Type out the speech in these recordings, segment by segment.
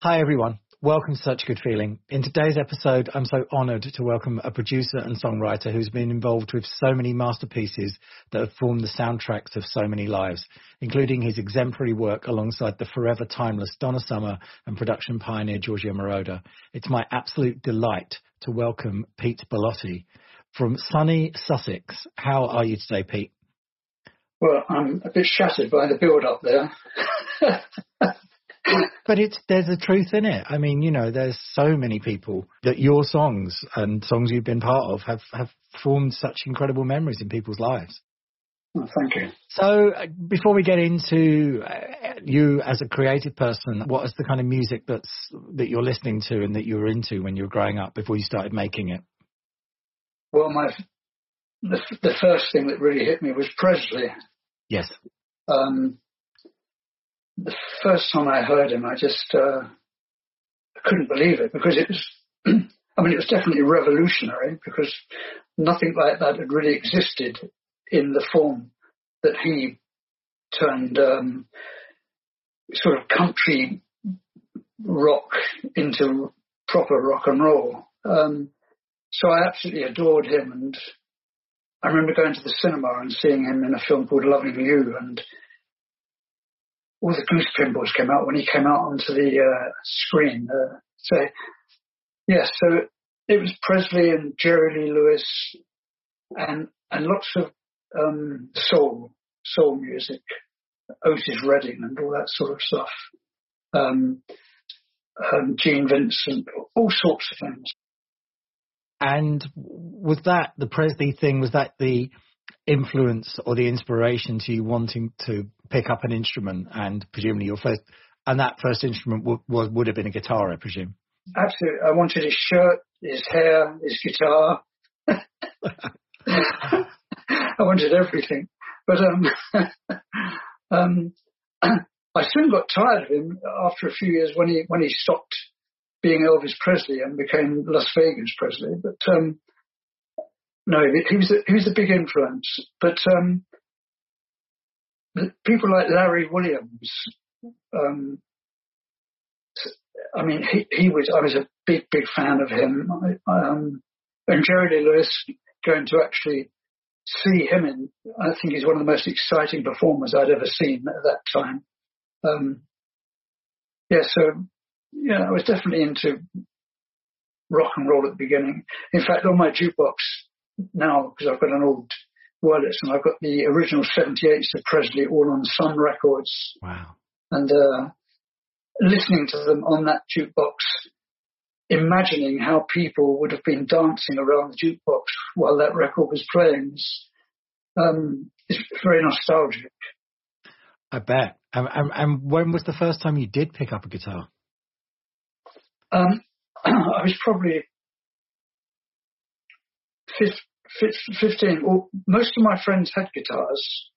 Hi everyone, welcome to Such Good Feeling. In today's episode, I'm so honoured to welcome a producer and songwriter who's been involved with so many masterpieces that have formed the soundtracks of so many lives, including his exemplary work alongside the forever timeless Donna Summer and production pioneer Giorgio Moroder. It's my absolute delight to welcome Pete Bellotti from sunny Sussex. How are you today, Pete? Well, I'm a bit shattered by the build-up there. But there's a truth in it. I mean, you know, there's so many people that your songs and songs you've been part of have formed such incredible memories in people's lives. Oh, thank you. So before we get into you as a creative person, what is the kind of music that you're listening to and that you were into when you were growing up before you started making it? Well, the first thing that really hit me was Presley. Yes. The first time I heard him, I just couldn't believe it, because it was, I mean, it was definitely revolutionary, because nothing like that had really existed in the form that he turned sort of country rock into proper rock and roll. So I absolutely adored him, and I remember going to the cinema and seeing him in a film called Loving You, and all the goose pimples came out when he came out onto the screen. So it was Presley and Jerry Lee Lewis and lots of soul music, Otis Redding and all that sort of stuff, Gene Vincent, all sorts of things. And was that the Presley thing? Was that the influence or the inspiration to you wanting to pick up an instrument, and presumably that first instrument would have been a guitar, I presume? Absolutely. I wanted his shirt, his hair, his guitar. I wanted everything. But I soon got tired of him after a few years when he stopped being Elvis Presley and became Las Vegas Presley. But no, he was a big influence. But people like Larry Williams, I mean, I was a big fan of him. And Jerry Lee Lewis, going to actually see him I think he's one of the most exciting performers I'd ever seen at that time. I was definitely into rock and roll at the beginning. In fact, on my jukebox now, because I've got an old wireless, and I've got the original 78s of Presley all on Sun Records. Wow. And listening to them on that jukebox, imagining how people would have been dancing around the jukebox while that record was playing is very nostalgic. I bet. And when was the first time you did pick up a guitar? I was probably 15. Well, most of my friends had guitars,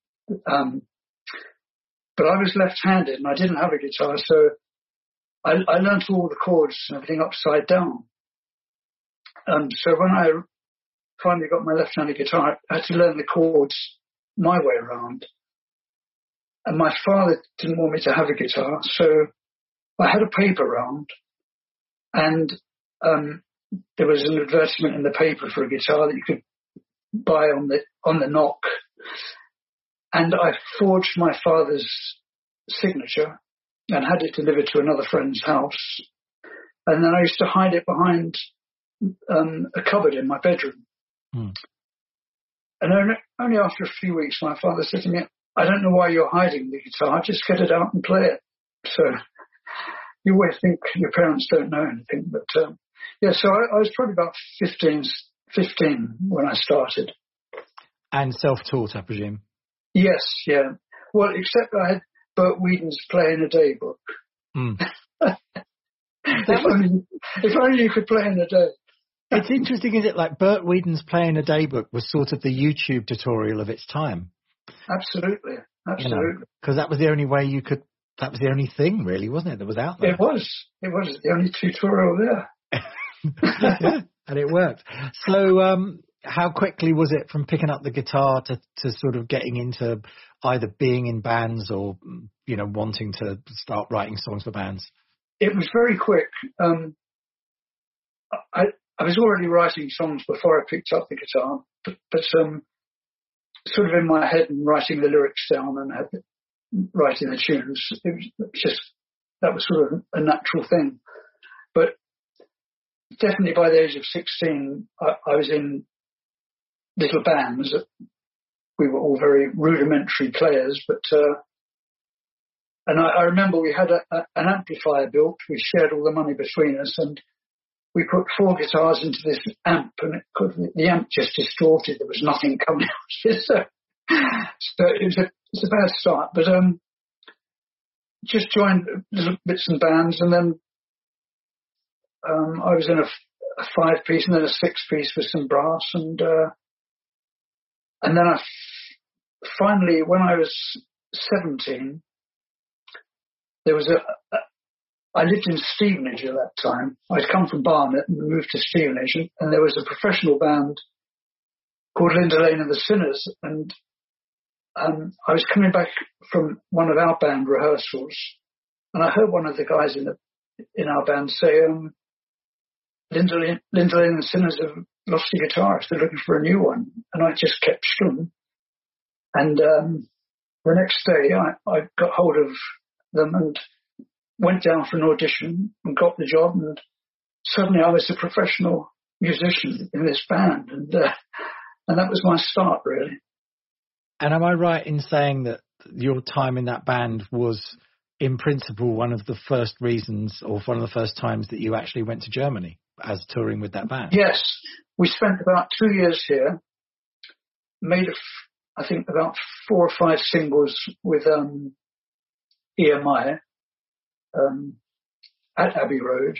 but I was left-handed and I didn't have a guitar, so I learned all the chords and everything upside down. So when I finally got my left-handed guitar, I had to learn the chords my way around. And my father didn't want me to have a guitar, so I had a paper round, and there was an advertisement in the paper for a guitar that you could buy on the knock. And I forged my father's signature and had it delivered to another friend's house. And then I used to hide it behind a cupboard in my bedroom. And only after a few weeks, my father said to me, "I don't know why you're hiding the guitar, just get it out and play it." So you always think your parents don't know anything. But so I was probably about 15 when I started. And self-taught, I presume? Yes, yeah. Well, except I had Bert Whedon's Play in a Day book. If only you could play in a day. It's interesting, isn't it? Like Bert Whedon's Play in a Day book was sort of the YouTube tutorial of its time. Absolutely. Because that was the only way you could. That was the only thing, really, wasn't it? That was out there. It was the only tutorial there. Yeah, and it worked. So, how quickly was it from picking up the guitar to sort of getting into either being in bands or, wanting to start writing songs for bands? it was very quick. I was already writing songs before I picked up the guitar, but sort of in my head and writing the lyrics down and writing the tunes. It was just, that was sort of a natural thing. But definitely by the age of 16, I was in little bands. We were all very rudimentary players, but and I remember we had an amplifier built. We shared all the money between us, and we put 4 guitars into this amp, and the amp just distorted. There was nothing coming out of it. So it was a bad start. But just joined little bits and bands, and then I was in a 5-piece and then a 6-piece with some brass, and then I finally, when I was 17, there was I lived in Stevenage at that time. I'd come from Barnet and moved to Stevenage, and there was a professional band called Linda Lane and the Sinners, and I was coming back from one of our band rehearsals, and I heard one of the guys in our band say, Linda Lane and the Sinners have lost a guitarist. They're looking for a new one. And I just kept stum. And the next day, I got hold of them and went down for an audition and got the job. And suddenly I was a professional musician in this band. And that was my start, really. And am I right in saying that your time in that band was, in principle, one of the first reasons or one of the first times that you actually went to Germany as touring with that band? Yes. We spent about 2 years here, made, I think, about 4 or 5 singles with EMI at Abbey Road.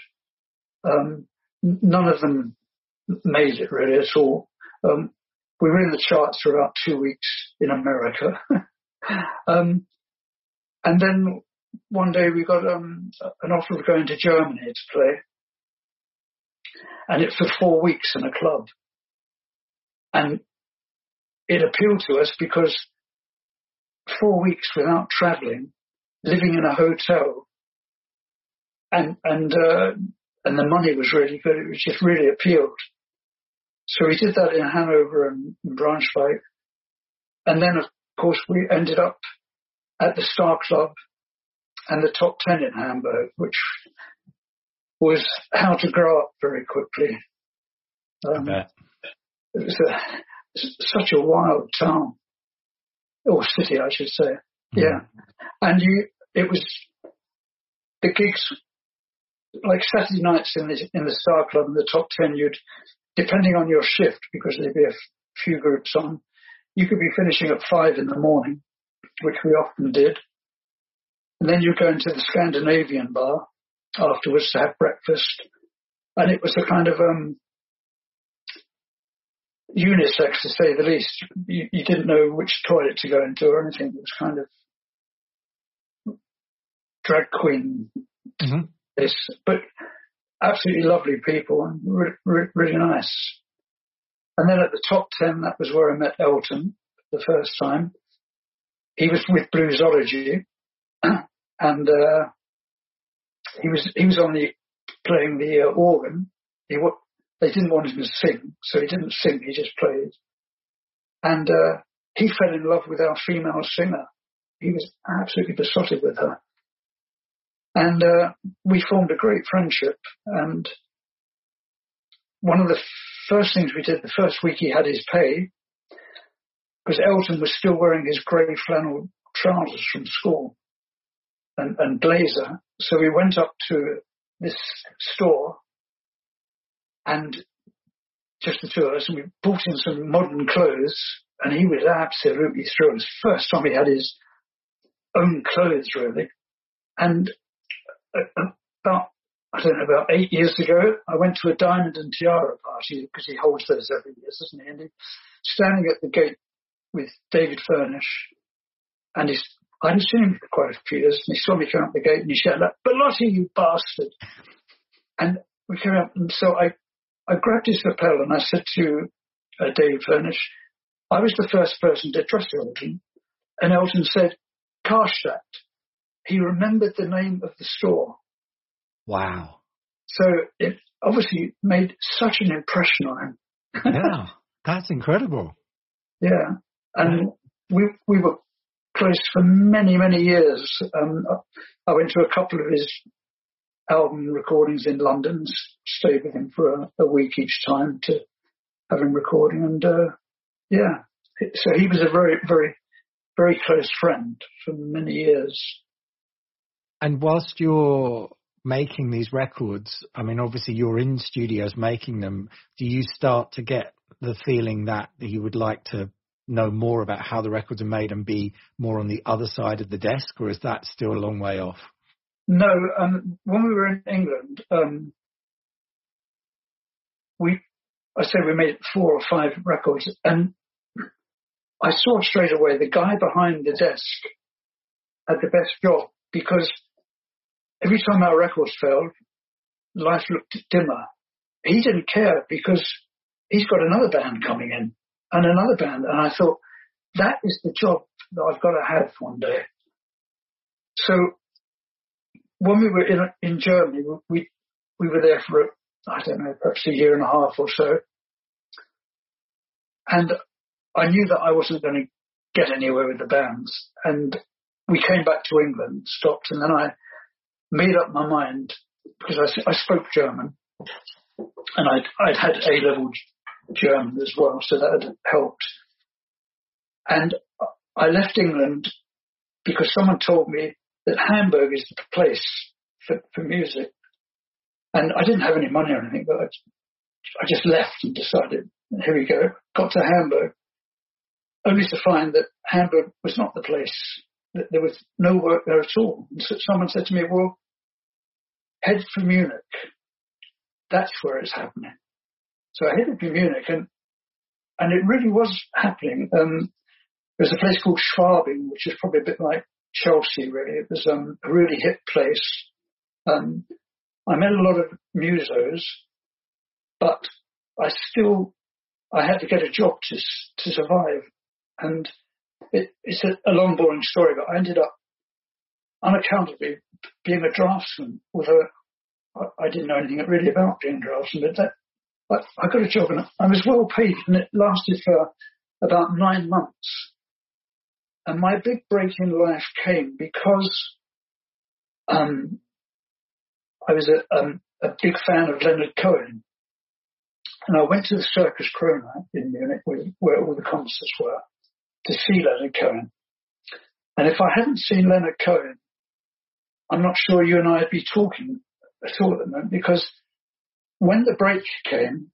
None of them made it really at all. We were in the charts for about 2 weeks in America. And then one day we got an offer of going to Germany to play. And it's for 4 weeks in a club. And it appealed to us because 4 weeks without travelling, living in a hotel, and the money was really good. It was just really appealed. So we did that in Hanover and Braunschweig. And then, of course, we ended up at the Star Club and the Top 10 in Hamburg, which was how to grow up very quickly. It was such a wild town, or city, I should say. Mm. Yeah. And it was the gigs, like Saturday nights in the Star Club and the Top 10, depending on your shift, because there'd be a few groups on, you could be finishing at 5 in the morning, which we often did. And then you'd go into the Scandinavian bar afterwards to have breakfast. And it was a kind of unisex, to say the least. You didn't know which toilet to go into or anything. It was kind of drag queen. Mm-hmm. But absolutely lovely people and really nice. And then at the Top 10, that was where I met Elton the first time. He was with Bluesology, and he was only playing the organ. They didn't want him to sing, so he didn't sing. He just played, and he fell in love with our female singer. He was absolutely besotted with her, and we formed a great friendship. And one of the first things we did the first week he had his pay, because Elton was still wearing his grey flannel trousers from school and blazer. So we went up to this store, and just the two of us, and we bought in some modern clothes, and he was absolutely thrilled. First time he had his own clothes, really. And about 8 years ago, I went to a Diamond and Tiara party, because he holds those every year, doesn't he? And he's standing at the gate with David Furnish, and I hadn't seen him for quite a few years, and he saw me come out the gate, and he shouted out, "Bellotti, you bastard!" And we came up, and so I grabbed his lapel, and I said to David Furnish, I was the first person to trust Elton, and Elton said, "Karstadt." He remembered the name of the store. Wow. So it obviously made such an impression on him. Yeah, that's incredible. Yeah. And we were close for many, many years. I went to a couple of his album recordings in London, stayed with him for a week each time to have him recording. And yeah, so he was a very, very, very close friend for many years. And whilst you're making these records, I mean, obviously you're in studios making them. Do you start to get the feeling that you would like to know more about how the records are made and be more on the other side of the desk, or is that still a long way off? No, when we were in England, I said we made 4 or 5 records, and I saw straight away the guy behind the desk had the best job, because every time our records failed, life looked dimmer. He didn't care because he's got another band coming in and another band. And I thought, that is the job that I've got to have one day. So when we were in Germany, we were there for, I don't know, perhaps a year and a half or so. And I knew that I wasn't going to get anywhere with the bands. And we came back to England, stopped, and then I made up my mind, because I spoke German, and I'd had A-level German as well, so that had helped. And I left England because someone told me that Hamburg is the place for music. And I didn't have any money or anything, but I just left and decided, here we go. Got to Hamburg, only to find that Hamburg was not the place. That there was no work there at all. And so someone said to me, well, head for Munich. That's where it's happening. So I headed to Munich, and it really was happening. There's a place called Schwabing, which is probably a bit like Chelsea, really. It was a really hip place. I met a lot of musos, but I had to get a job to survive. And it's a long, boring story, but I ended up unaccountably being a draftsman, although I didn't know anything really about being a draftsman. But I got a job, and I was well paid, and it lasted for about 9 months. And my big break in life came because I was a big fan of Leonard Cohen. And I went to the Circus Krone in Munich, where all the concerts were, to see Leonard Cohen. And if I hadn't seen Leonard Cohen, I'm not sure you and I would be talking at all at the moment, because when the break came,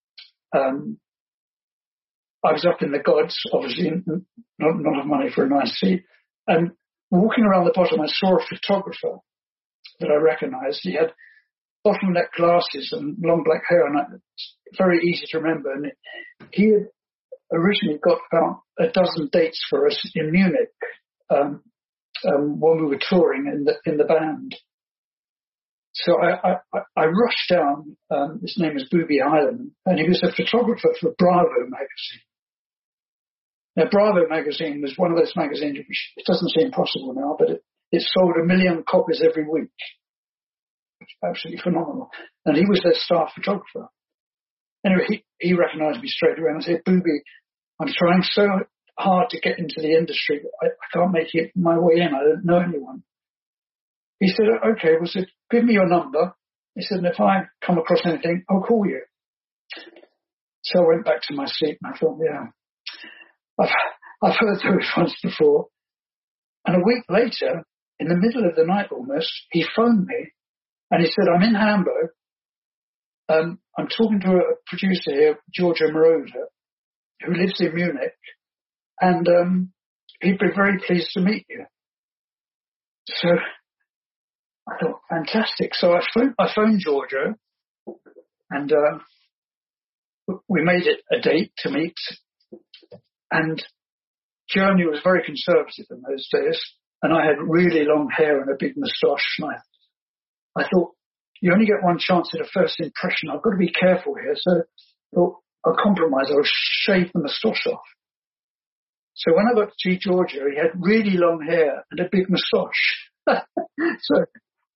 I was up in the gods, obviously, not enough money for a nice seat. And walking around the bottom, I saw a photographer that I recognized. He had bottleneck glasses and long black hair, and it's very easy to remember. And he had originally got about a dozen dates for us in Munich when we were touring in the band. So I rushed down. His name is Booby Hyland, and he was a photographer for Bravo magazine. Now, Bravo magazine was one of those magazines which it doesn't seem possible now, but it sold 1 million copies every week. It's absolutely phenomenal. And he was their staff photographer. Anyway, he recognized me straight away, and I said, Booby, I'm trying so hard to get into the industry. I can't make it my way in. I don't know anyone. He said, okay, well, so give me your number. He said, and if I come across anything, I'll call you. So I went back to my seat, and I thought, yeah, I've heard those ones before. And a week later, in the middle of the night almost, he phoned me, and he said, I'm in Hamburg. I'm talking to a producer here, Giorgio Moroder, who lives in Munich, and he'd be very pleased to meet you. So I thought, fantastic. So I phoned Giorgio, and we made it a date to meet. And Germany was very conservative in those days, and I had really long hair and a big moustache. And I thought, you only get one chance at a first impression. I've got to be careful here. So I thought, I'll compromise. I'll shave the moustache off. So when I got to see Giorgio, he had really long hair and a big moustache. So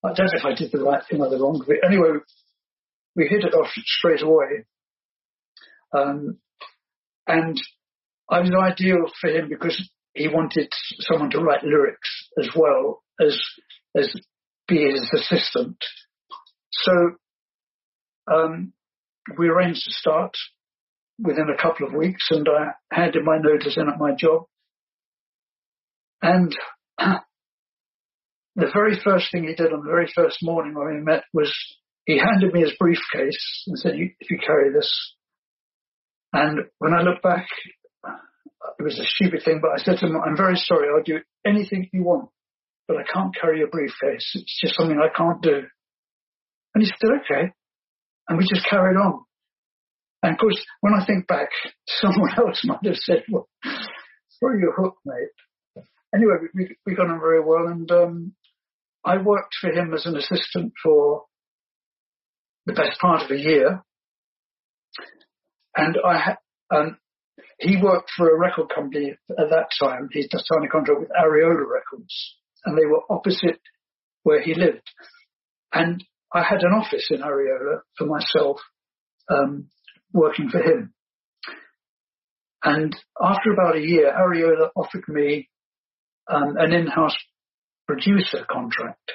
I don't know if I did the right thing or the wrong thing. Anyway, we hit it off straight away. And I was ideal for him because he wanted someone to write lyrics as well as be his assistant. So we arranged to start within a couple of weeks, and I handed my notice in at my job. And the very first thing he did on the very first morning when we met was he handed me his briefcase and said, if you carry this. And when I look back, it was a stupid thing, but I said to him, I'm very sorry, I'll do anything you want, but I can't carry a briefcase. It's just something I can't do. And he said, okay. And we just carried on. And of course, when I think back, someone else might have said, well, throw your hook, mate. Anyway, we got on very well, and I worked for him as an assistant for the best part of a year. And he worked for a record company at that time. He just signed a contract with Areola Records, and they were opposite where he lived. And I had an office in Areola for myself, working for him. And after about a year, Areola offered me an in-house producer contract.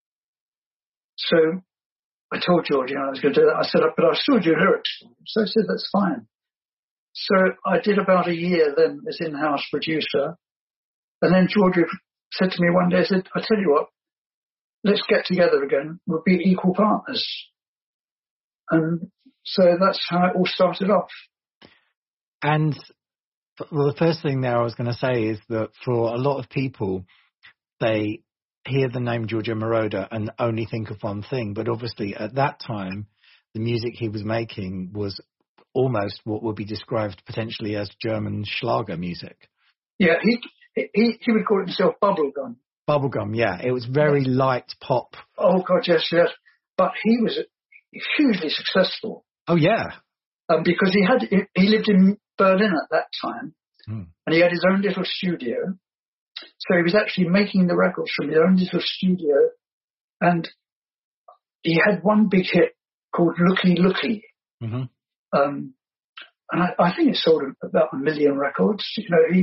So I told Georgie I was going to do that. I said, but I'll still do lyrics. So I said, that's fine. So I did about a year then as in-house producer. And then Georgie said to me one day, I said, I tell you what, let's get together again. We'll be equal partners. And so that's how it all started off. And well, the first thing there I was going to say is that for a lot of people, they hear the name Giorgio Moroder and only think of one thing. But obviously at that time, the music he was making was almost what would be described potentially as German Schlager music. Yeah, he would call himself bubblegum. Bubblegum, yeah. It was very light pop. Oh, God, yes. But he was hugely successful. Oh, yeah. Because he lived in Berlin at that time, and he had his own little studio. So he was actually making the records from his own little studio, and he had one big hit called Looky Looky. Mm-hmm. And I think it sold about 1 million records. You know,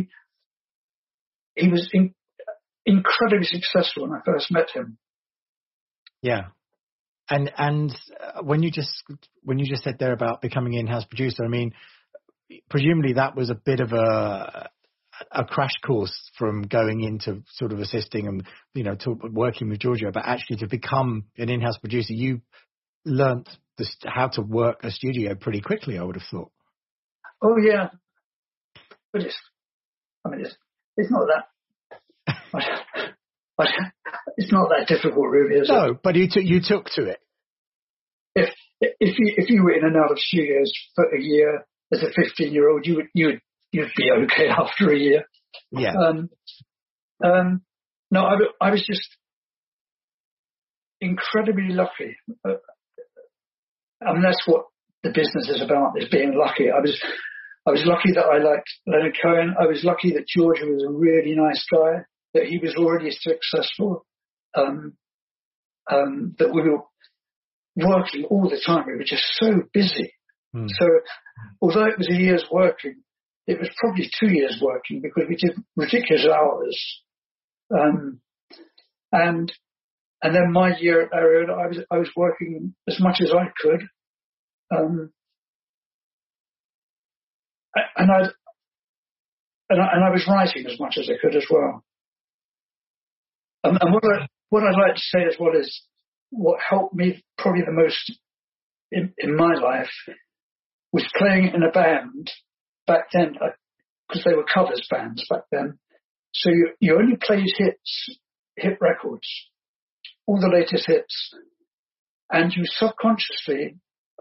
he was incredibly successful when I first met him. Yeah. And when you just said there about becoming in-house producer, I mean, presumably that was a bit of a crash course from going into sort of assisting and, you know, working with Giorgio, but actually to become an in-house producer, you learnt how to work a studio pretty quickly, I would have thought. Oh yeah, but it's not that. It's not that difficult, really, is it? No, but you took to it. If you were in and out of studios for a year as a 15-year-old, you'd be okay after a year. Yeah. No, I was just incredibly lucky. I mean, that's what the business is about, is being lucky. I was lucky that I liked Leonard Cohen. I was lucky that Giorgio was a really nice guy, that he was already successful, that we were working all the time. We were just so busy. So although it was a year's working, it was probably 2 years working because we did ridiculous hours. And then my year at Areola, I was working as much as I could. And I was writing as much as I could as well. And what I'd like to say as well is what helped me probably the most in my life was playing in a band back then, because they were covers bands back then. So you only played hit records, all the latest hits, and you subconsciously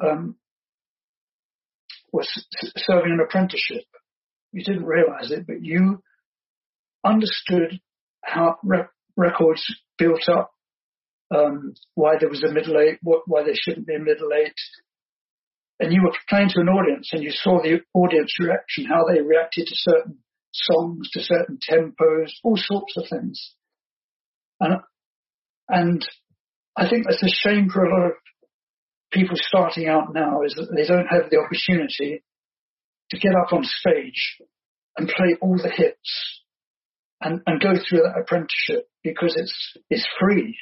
was serving an apprenticeship. You didn't realize it, but you understood how records built up, why there was a middle eight, why there shouldn't be a middle eight. And you were playing to an audience and you saw the audience reaction, how they reacted to certain songs, to certain tempos, all sorts of things. And I think that's a shame for a lot of people starting out now, is that they don't have the opportunity to get up on stage and play all the hits and go through that apprenticeship, because it's free.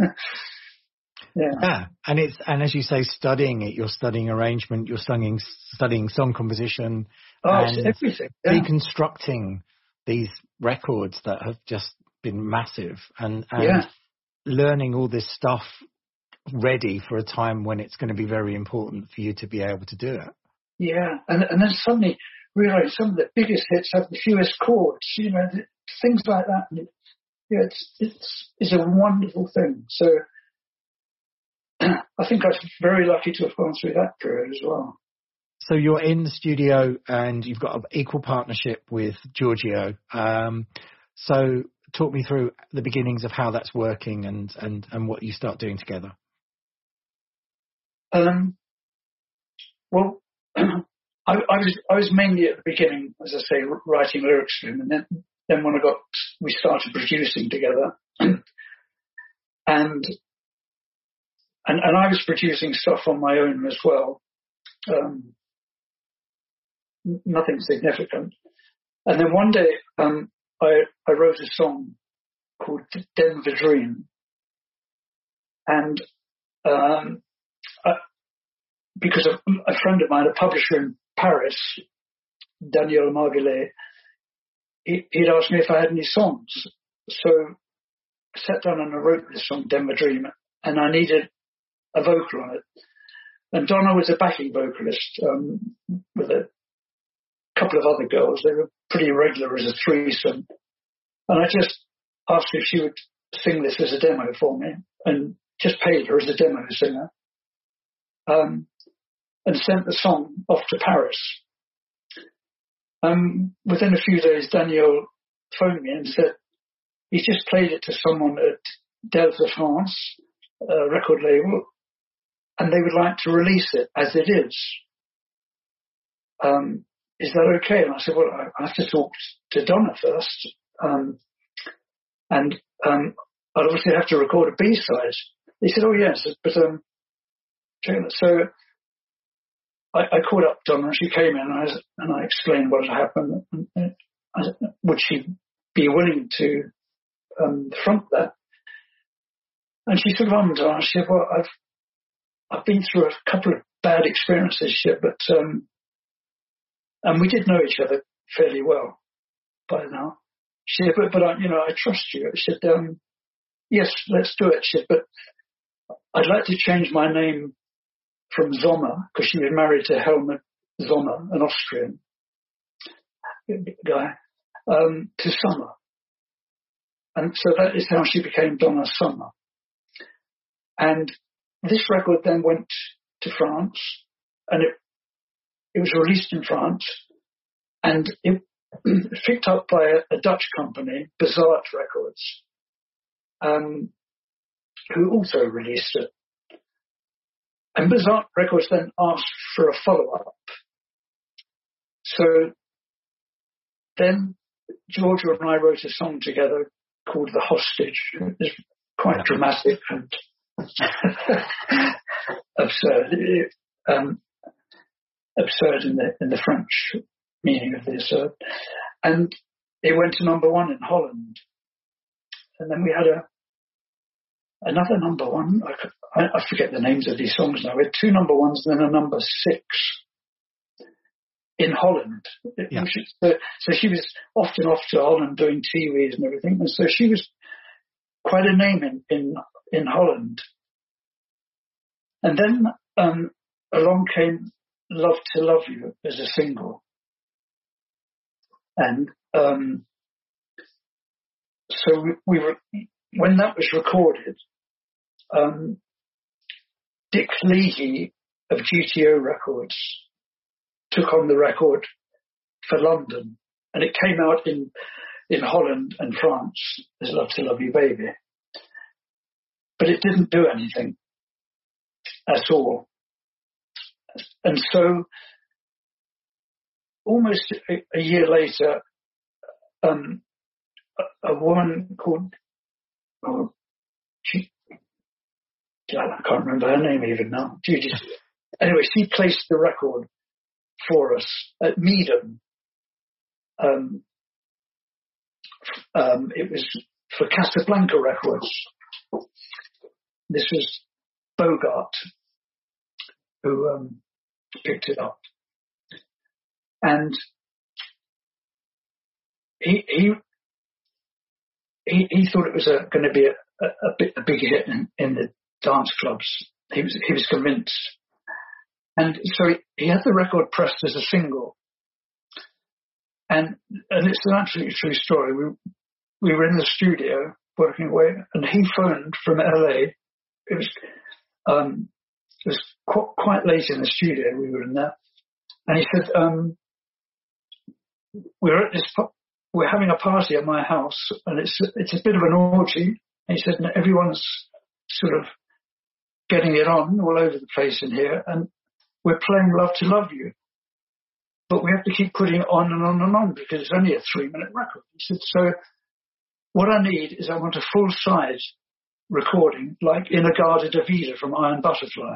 Yeah, and as you say, studying it, you're studying arrangement, you're studying song composition, and everything. Yeah. Deconstructing these records that have just been massive, and learning all this stuff ready for a time when it's going to be very important for you to be able to do it. Yeah, and then suddenly realize some of the biggest hits have the fewest chords, things like that. And it's a wonderful thing. So I think I was very lucky to have gone through that period as well. So you're in the studio and you've got an equal partnership with Giorgio. So talk me through the beginnings of how that's working and what you start doing together. Well, I was mainly at the beginning, as I say, writing lyrics for him, and then when we started producing together, and I was producing stuff on my own as well, nothing significant. And then one day, I wrote a song called Denver Dream, and because a friend of mine, a publisher in Paris, Daniel Margulet, he'd asked me if I had any songs. So I sat down and I wrote this song, Denver Dream, and I needed a vocal on it. And Donna was a backing vocalist with a couple of other girls. They were pretty regular as a threesome. And I just asked if she would sing this as a demo for me, and just paid her as a demo singer. And sent the song off to Paris. Within a few days, Daniel phoned me and said he just played it to someone at Delta France, a record label, and they would like to release it as it is. Is that okay? And I said, well, I have to talk to Donna first. And I'd obviously have to record a B-side. He said, oh, yes, but so I called up Donna, and she came in, and I explained what had happened. Would she be willing to front that? And she sort of ummed and she said, well, I've been through a couple of bad experiences here, but and we did know each other fairly well by now. She said, but I trust you. She said, yes, let's do it. She said, but I'd like to change my name from Sommer, because she was married to Helmut Sommer, an Austrian guy, to Summer. And so that is how she became Donna Summer. And this record then went to France, and it was released in France, and it was picked up by a Dutch company, Bizart Records, who also released it. And Bizarre Records then asked for a follow-up. So then Giorgio and I wrote a song together called The Hostage. It's quite dramatic and absurd. Absurd in the French meaning of the absurd. And it went to number one in Holland. And then we had another number one. I forget the names of these songs now. We had two number ones and then a number 6 in Holland. Yeah. So she was often off to Holland doing TVs and everything. And so she was quite a name in Holland. And then along came Love to Love You as a single. And so we were, when that was recorded, Dick Leahy of GTO Records took on the record for London, and it came out in Holland and France as Love to Love You Baby. But it didn't do anything at all. And so almost a year later, a woman called, I can't remember her name even now. Anyway, she placed the record for us at Meedham. It was for Casablanca Records. This was Bogart who picked it up, and he thought it was going to be a big hit in the dance clubs. He was convinced, and so he had the record pressed as a single. And it's an absolutely true story. We were in the studio working away, and he phoned from LA. It was quite late in the studio. We were in there, and he said, "We're having a party at my house, and it's a bit of an orgy." And he said, "Everyone's sort of getting it on all over the place in here, and we're playing 'Love to Love You.' But we have to keep putting it on and on and on because it's only a 3-minute record." He said, "So what I need is I want a full-size recording, like Inagada Davida from Iron Butterfly.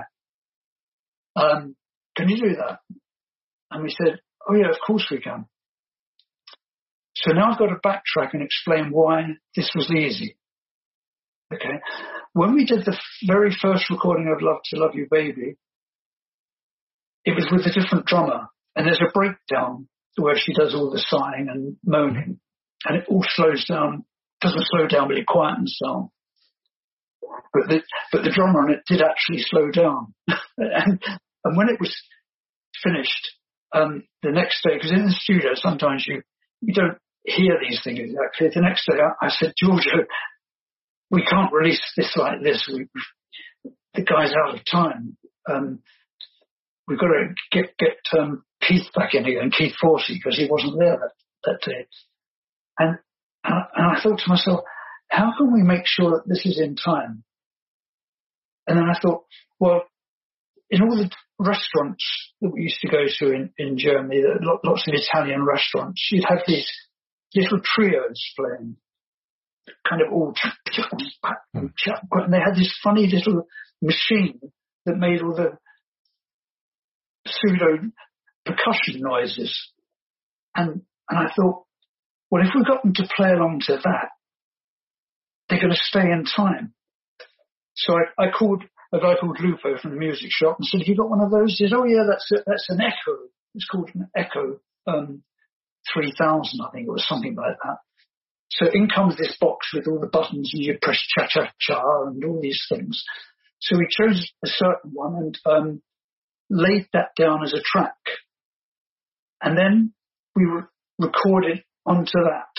Can you do that?" And we said, "Oh yeah, of course we can." So now I've got to backtrack and explain why this was easy. Okay. When we did the very first recording of Love to Love You Baby, it was with a different drummer. And there's a breakdown where she does all the sighing and moaning, and it all slows down. Doesn't slow down, but it quietens down. But the drummer on it did actually slow down. and when it was finished, the next day, because in the studio sometimes you don't hear these things exactly. The next day I said, "Giorgio, we can't release this like this. The guy's out of time. We've got to get Keith back in again, Keith Forsey, because he wasn't there that day." And I thought to myself, how can we make sure that this is in time? And then I thought, well, in all the restaurants that we used to go to in Germany, lots of Italian restaurants, you'd have these little trios playing, kind of all, and they had this funny little machine that made all the pseudo percussion noises. And I thought, well, if we got them to play along to that, they're going to stay in time. So I called a guy called Lupo from the music shop and said, "Have you got one of those?" He said, "Oh yeah, that's an Echo. It's called an Echo 3000, I think it was, something like that." So in comes this box with all the buttons, and you press cha-cha-cha and all these things. So we chose a certain one and laid that down as a track. And then we recorded onto that.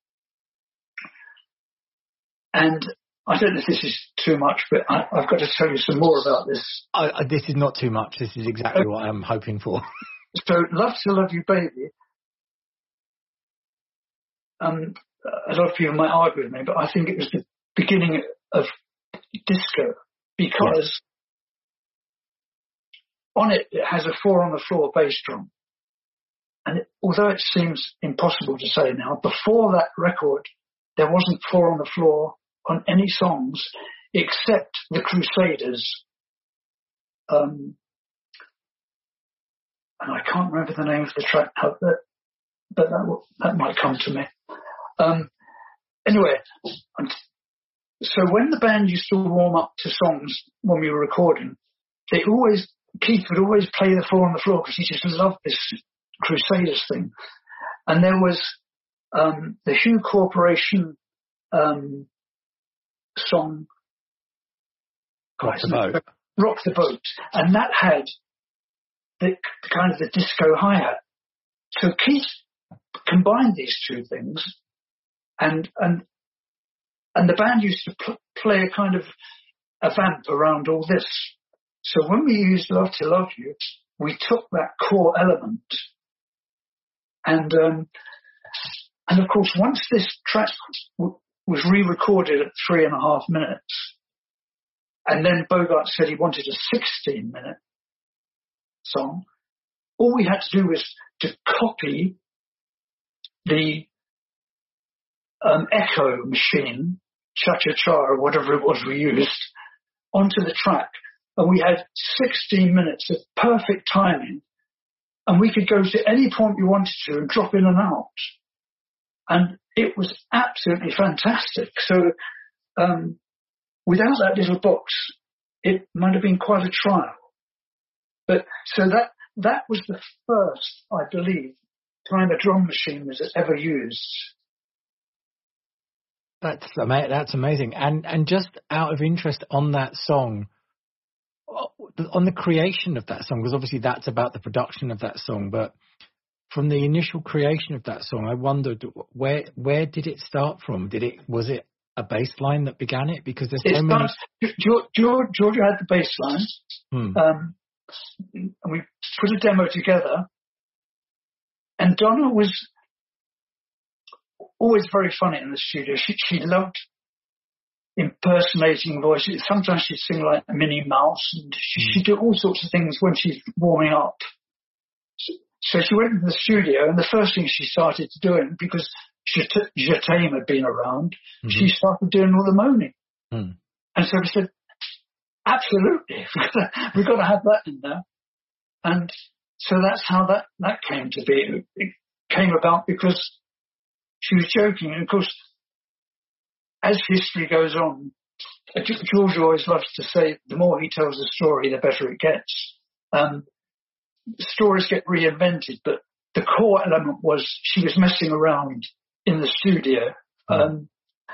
And I don't know if this is too much, but I've got to tell you some more about this. This is not too much. This is exactly what I'm hoping for. So Love to Love You Baby, a lot of people might argue with me, but I think it was the beginning of disco, because on it has a 4 on the floor bass drum. And although it seems impossible to say now, before that record, there wasn't 4 on the floor on any songs except the Crusaders. And I can't remember the name of the track, but that might come to me. Anyway, so when the band used to warm up to songs when we were recording, Keith would always play the 4 on the floor because he just loved this Crusaders thing. And there was the Hue Corporation song, Rock the Boat. Rock the Boat, and that had the kind of the disco hi-hat. So Keith combined these two things, and the band used to play a kind of a vamp around all this. So when we used Love to Love You, we took that core element, and of course, once this track was re-recorded at 3.5 minutes, and then Bogart said he wanted a 16-minute song, all we had to do was to copy the Echo machine, cha-cha-cha, or whatever it was we used, onto the track, and we had 16 minutes of perfect timing, and we could go to any point we wanted to and drop in and out. And it was absolutely fantastic. So without that little box, it might have been quite a trial. But so that was the first, I believe, time a drum machine was ever used. That's amazing. And just out of interest on that song, on the creation of that song, because obviously that's about the production of that song, but from the initial creation of that song, I wondered where did it start from? Was it a bass line that began it? Because there's so many. Georgia had the bass line, and we put a demo together. And Donna was always very funny in the studio. She loved impersonating voices. Sometimes she'd sing like Minnie Mouse, and she'd do all sorts of things when she's warming up. So she went into the studio, and the first thing she started doing, because Jatame had been around, she started doing all the moaning. And so we said, absolutely, we've got to have that in there. And so that's how that came to be. It came about because she was joking. And of course, as history goes on, George always loves to say, the more he tells a story, the better it gets. Stories get reinvented, but the core element was she was messing around in the studio. And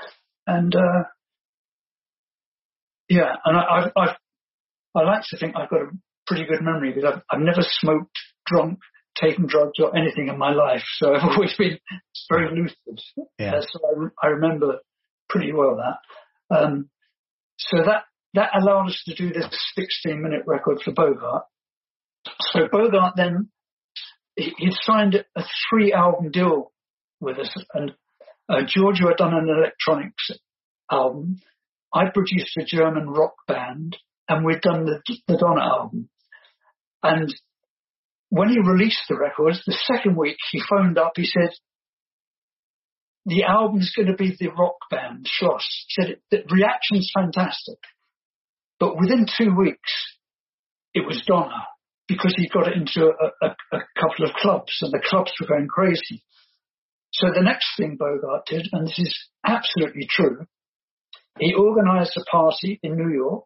I like to think I've got a pretty good memory, because I've never smoked, drunk, taken drugs or anything in my life. So I've always been very lucid. Yeah. So I remember pretty well that. So that allowed us to do this 16-minute record for Bogart. So Bogart then, he'd signed a 3-album deal with us, and Giorgio had done an electronics album. I produced a German rock band, and we'd done the Donna album. And when he released the records, the second week he phoned up, he said, the album's going to be the rock band, Schloss. He said, the reaction's fantastic. But within 2 weeks, it was Donna, because he got it into a couple of clubs, and the clubs were going crazy. So the next thing Bogart did, and this is absolutely true, he organised a party in New York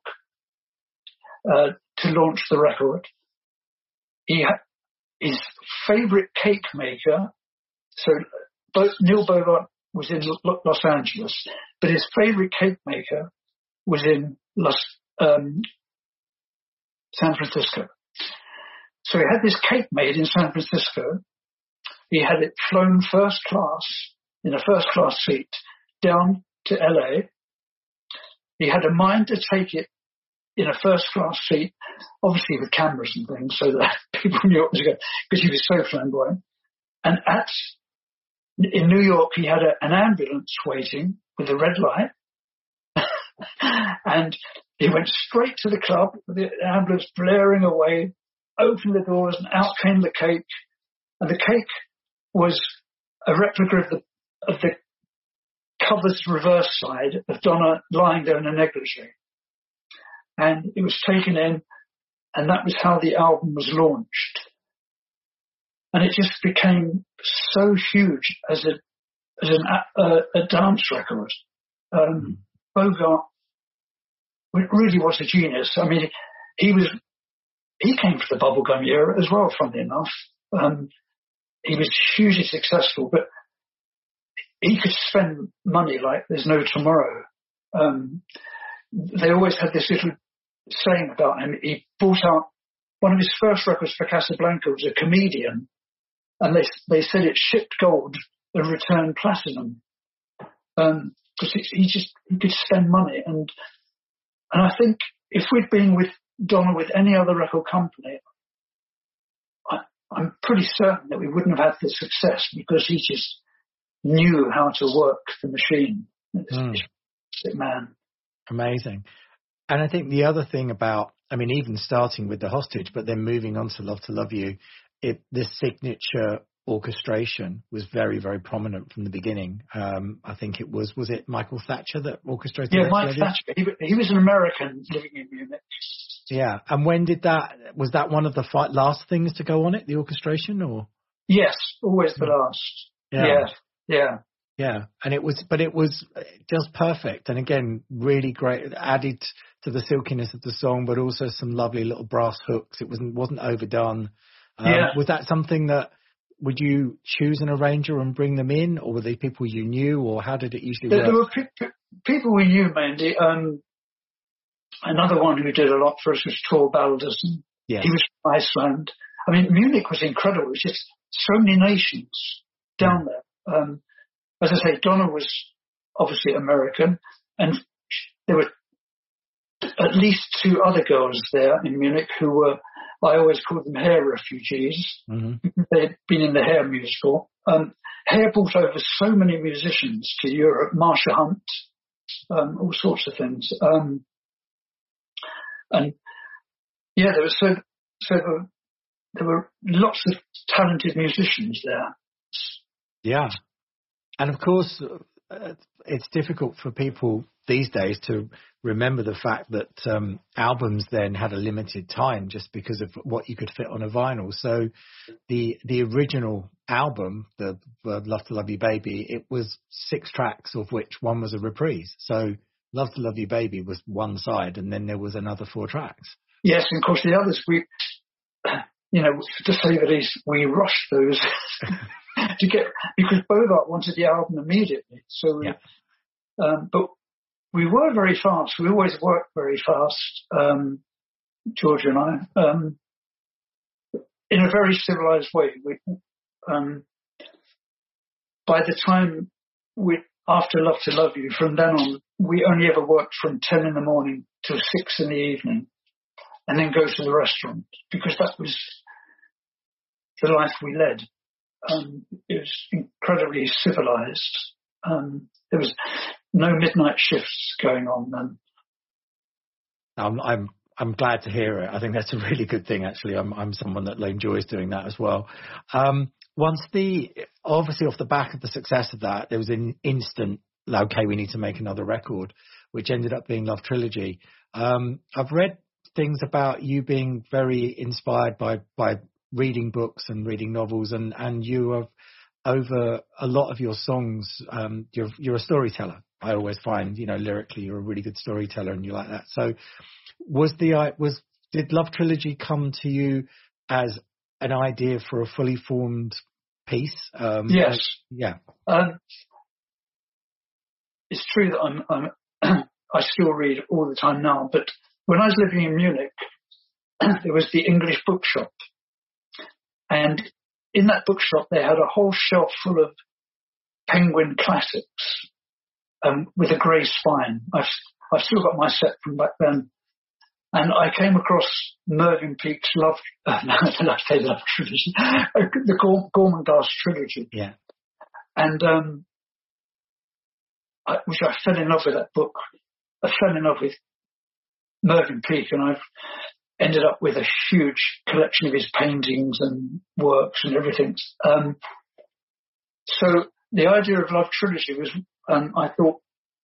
to launch the record. He had his favourite cake maker, so Neil Bogart was in Los Angeles, but his favourite cake maker was in San Francisco. So he had this cake made in San Francisco. He had it flown first class, in a first class seat, down to LA. He had a mind to take it in a first class seat, obviously with cameras and things, so that people knew it was good, because he was so flamboyant. And in New York, he had an ambulance waiting with a red light. And he went straight to the club with the ambulance blaring away, opened the doors, and out came the cake. And the cake was a replica of the cover's reverse side of Donna lying there in a negligee. And it was taken in, and that was how the album was launched. And it just became so huge as a dance record. Bogart really was a genius. I mean, he came from the bubblegum era as well, funnily enough. He was hugely successful, but he could spend money like there's no tomorrow. They always had this little saying about him. He bought out one of his first records for Casablanca was a Comedian, and they said it shipped gold and returned platinum, because he could spend money. And I think if we'd been with Donna with any other record company, I'm pretty certain that we wouldn't have had the success, because he just knew how to work the machine. Man. Amazing. And I think the other thing about, I mean, even starting with The Hostage, but then moving on to Love You, this signature orchestration was very, very prominent from the beginning. I think it was it Michael Thatcher that orchestrated? Yeah, Mike Thatcher. He was an American living in Munich. Yeah. And when was that one of the last things to go on it, the orchestration, or? Yes, always the last. Yeah. Yeah, and it was just perfect, and again, really great. It added to the silkiness of the song, but also some lovely little brass hooks. It wasn't overdone. Was that something that, would you choose an arranger and bring them in, or were they people you knew, or how did it usually work? There were people we knew mainly. Another one who did a lot for us was Tor Balderson. Yes. He was from Iceland. I mean, Munich was incredible. It was just so many nations down there. As I say, Donna was obviously American, and there were at least 2 other girls there in Munich who were, I always called them hair refugees. Mm-hmm. They had been in the Hair musical. Hair brought over so many musicians to Europe, Marsha Hunt, all sorts of things. And yeah, there were lots of talented musicians there. Yeah. And of course, it's difficult for people these days to remember the fact that albums then had a limited time just because of what you could fit on a vinyl. So the original album, the Love to Love You Baby, it was 6 tracks, of which one was a reprise. So Love to Love You Baby was one side, and then there was another 4 tracks. Yes, and of course the others, to say the least, we rushed those to get, because Bogart wanted the album immediately. So, but we were very fast. We always worked very fast, Georgia and I, in a very civilized way. By the time after Love to Love You, from then on, we only ever worked from 10 in the morning till 6 in the evening, and then go to the restaurant, because that was the life we led. It was incredibly civilized. There was no midnight shifts going on then. I'm glad to hear it. I think that's a really good thing, actually. I'm someone that enjoys doing that as well. Obviously off the back of the success of that, there was an instant, okay, we need to make another record, which ended up being Love Trilogy. I've read things about you being very inspired by reading books and reading novels, and you have, over a lot of your songs, you're a storyteller. I always find, lyrically, you're a really good storyteller, and you like that. So did Love Trilogy come to you as an idea for a fully formed piece? Yes. Yeah. It's true that I still read all the time now, but when I was living in Munich, there was the English bookshop. And in that bookshop, they had a whole shelf full of Penguin classics with a grey spine. I've still got my set from back then. And I came across Mervyn Peake's Love Trilogy, the Gorman Glass Trilogy. Yeah. And I fell in love with that book. I fell in love with Mervyn Peake, and I've ended up with a huge collection of his paintings and works and everything. So the idea of Love Trilogy was, I thought,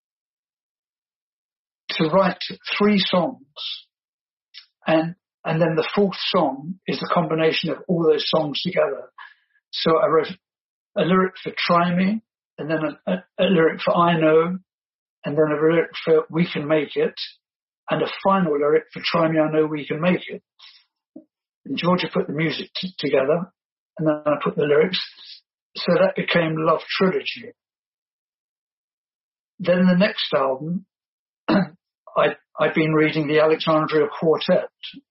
to write 3 songs, and then the 4th song is a combination of all those songs together. So I wrote a lyric for Try Me, and then a lyric for I Know, and then a lyric for We Can Make It, and a final lyric for Try Me, I Know We Can Make It. And Georgia put the music together, and then I put the lyrics. So that became Love Trilogy. Then the next album, I'd been reading the Alexandria Quartet.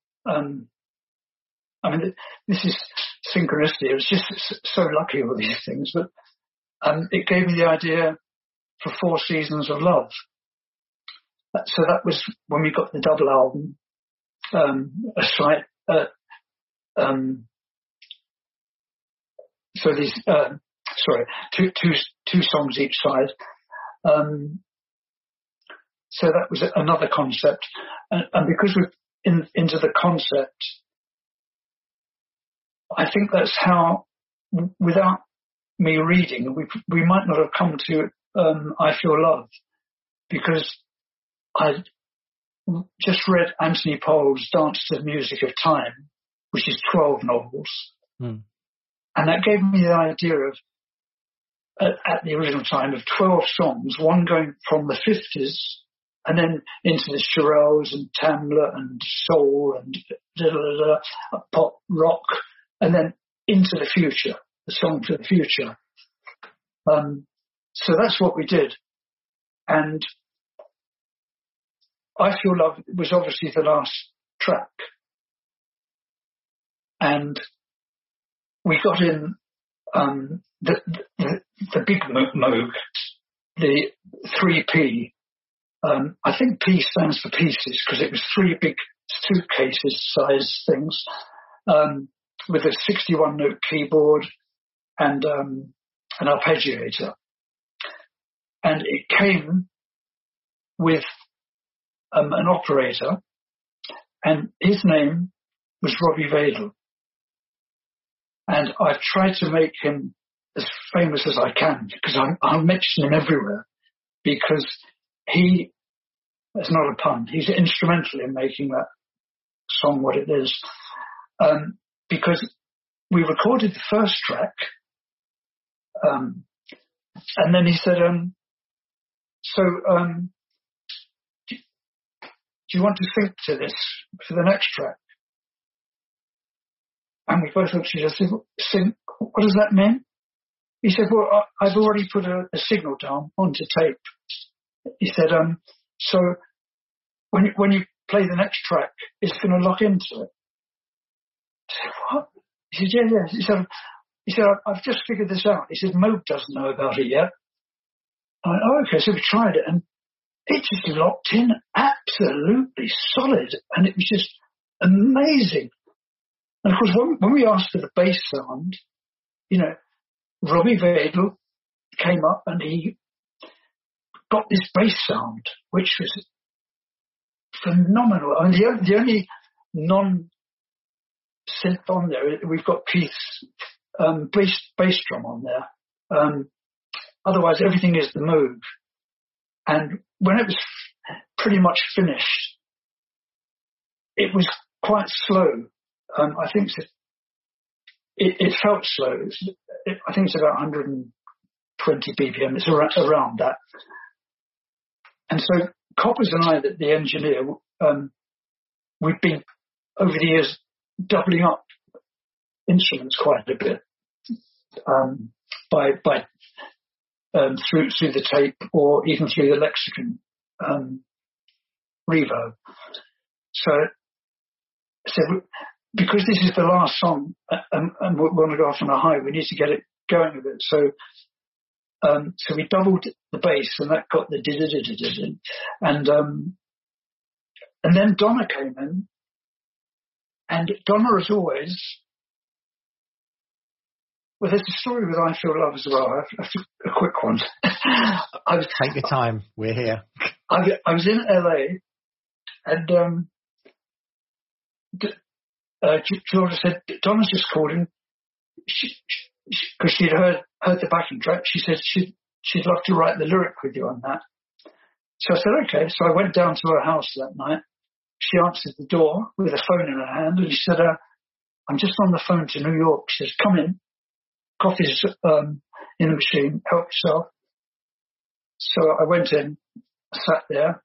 This is synchronicity. It was just so lucky, all these things. But it gave me the idea for 4 Seasons of Love. So that was when we got the double album, two songs each side. So that was another concept. And because we're into the concept, I think that's how without me reading, we might not have come to I Feel Love, because I just read Anthony Pole's Dance to the Music of Time, which is 12 novels. And that gave me the idea of, at the original time, of 12 songs, one going from the 50s and then into the Shirelles and Tamla and soul and pop rock, and then into the future, the song for the future. So that's what we did. And I Feel Love was obviously the last track. And we got in the big Moog, the 3P. I think P stands for pieces, because it was 3 big suitcases size things, with a 61-note keyboard and an arpeggiator. And it came with an operator, and his name was Robbie Vadel. And I've tried to make him as famous as I can, because I'll mention him everywhere, because he, that's not a pun, he's instrumental in making that song what it is. Because we recorded the first track, and then he said, do you want to sync to this for the next track? And we both looked at each other and said, sync, what does that mean? He said, well, I've already put a signal down onto tape. He said, so when you play the next track, it's going to lock into it. I said, what? He said, yeah. He said, I've just figured this out. He said, Moog doesn't know about it yet. I went, oh, okay. So we tried it, and it just locked in absolutely solid, and it was just amazing. And of course, when we asked for the bass sound, Robbie Vadel came up and he got this bass sound, which was phenomenal. I mean, the only non-synth on there, we've got Keith's bass drum on there. Otherwise, everything is the Moog. And when it was pretty much finished, it was quite slow. I think it felt slow. I think it's about 120 BPM. It's around that. And so Coppers and I, the engineer, we've been over the years doubling up instruments quite a bit by through the tape or even through the Lexicon reverb. So because this is the last song and we want to go off on a high, we need to get it going a bit. So we doubled the bass, and that got the did, and then Donna came in, and Donna, as always. Well, there's a story with I Feel Love as well. A quick one. Take your time. We're here. I was in LA, and Georgia said, Donna's just called in, because she'd heard the backing track. She said she'd love to write the lyric with you on that. So I said, okay. So I went down to her house that night. She answered the door with a phone in her hand, and she said, I'm just on the phone to New York. She says, come in. Coffee's in the machine. Help yourself. So I went in, sat there,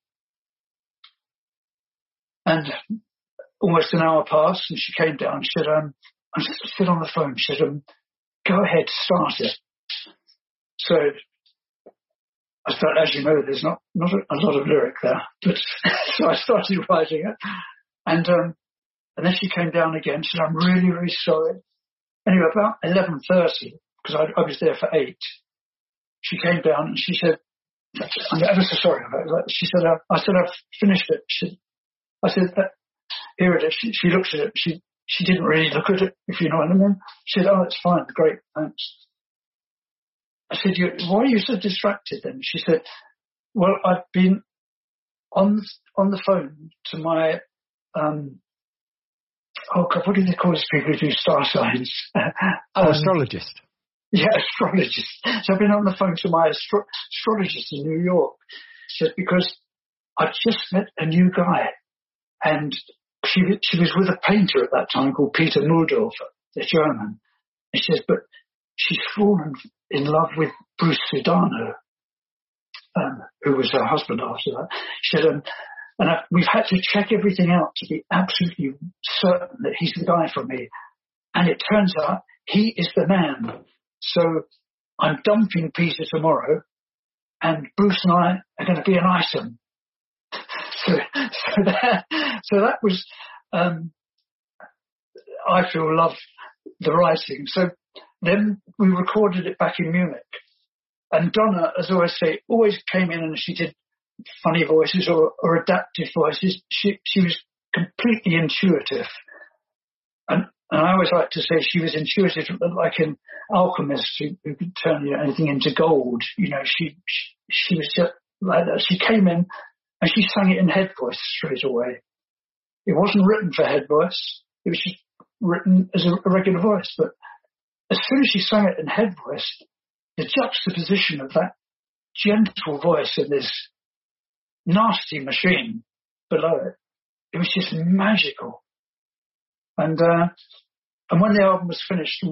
and almost an hour passed, and she came down. She said, I'm still on the phone. She said, go ahead, start it. So I started, as you know, there's not a lot of lyric there, but so I started writing it, and then she came down again. She said, I'm really, really sorry. Anyway, about 11:30, because I was there for 8, she came down and she said, I'm ever so sorry about that. She said, I said, I've finished it. I said, here it is. She looked at it. She didn't really look at it, if you know what I mean. She said, oh, it's fine. Great. Thanks. I said, why are you so distracted then? She said, well, I've been on the phone to my oh God, what do they call these people who do star signs? Astrologist. Yeah, astrologist. So I've been on the phone to my astrologist in New York. She said, because I'd just met a new guy, and she was with a painter at that time called Peter Muldorfer, the German. And she says, but she's fallen in love with Bruce Sudano, who was her husband after that. She said, we've had to check everything out to be absolutely certain that he's the guy for me. And it turns out he is the man. So I'm dumping Peter tomorrow, and Bruce and I are going to be an item. So that was, I feel, love the writing. So then we recorded it back in Munich. And Donna, as I always say, always came in and she did funny voices or adaptive voices. She was completely intuitive. And I always like to say she was intuitive, like an alchemist who could turn anything into gold. You know, she was just like that. She came in and she sang it in head voice straight away. It wasn't written for head voice. It was just written as a regular voice. But as soon as she sang it in head voice, the juxtaposition of that gentle voice and this nasty machine below it, it was just magical. And when the album was finished,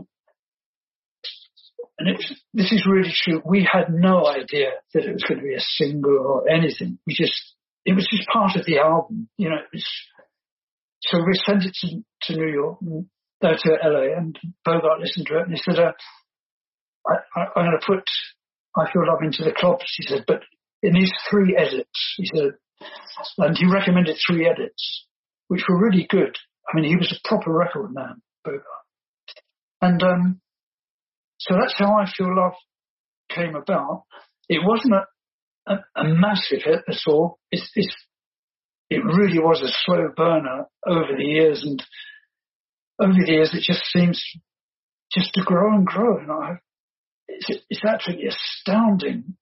and this is really true, we had no idea that it was going to be a single or anything. It was just part of the album, you know. So we sent it to New York, to LA, and Bogart listened to it, and he said, I'm going to put I Feel Love into the clubs, he said, but it needs 3 edits, he said. And he recommended 3 edits, which were really good. I mean, he was a proper record man, Bogart. And so that's how I Feel Love came about. It wasn't a massive hit at all. It really was a slow burner over the years, and over the years it just seems just to grow and grow. And it's absolutely astounding.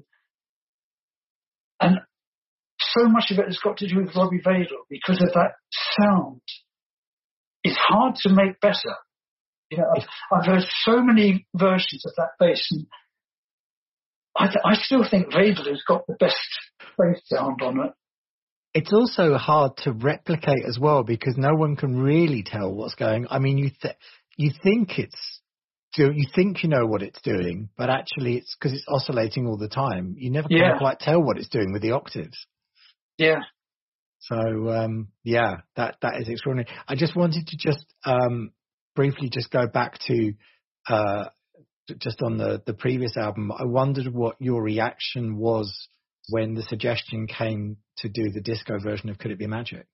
And so much of it has got to do with Robbie Vadel because of that sound. It's hard to make better. You know, I've heard so many versions of that bass, and I still think Vadel has got the best bass sound on it. It's also hard to replicate as well because no one can really tell what's going. I mean, you think you know what it's doing, but actually it's because it's oscillating all the time. You never can quite tell what it's doing with the octaves. Yeah. So that is extraordinary. I just wanted to just briefly just go back to just on the previous album. I wondered what your reaction was when the suggestion came to do the disco version of Could It Be Magic?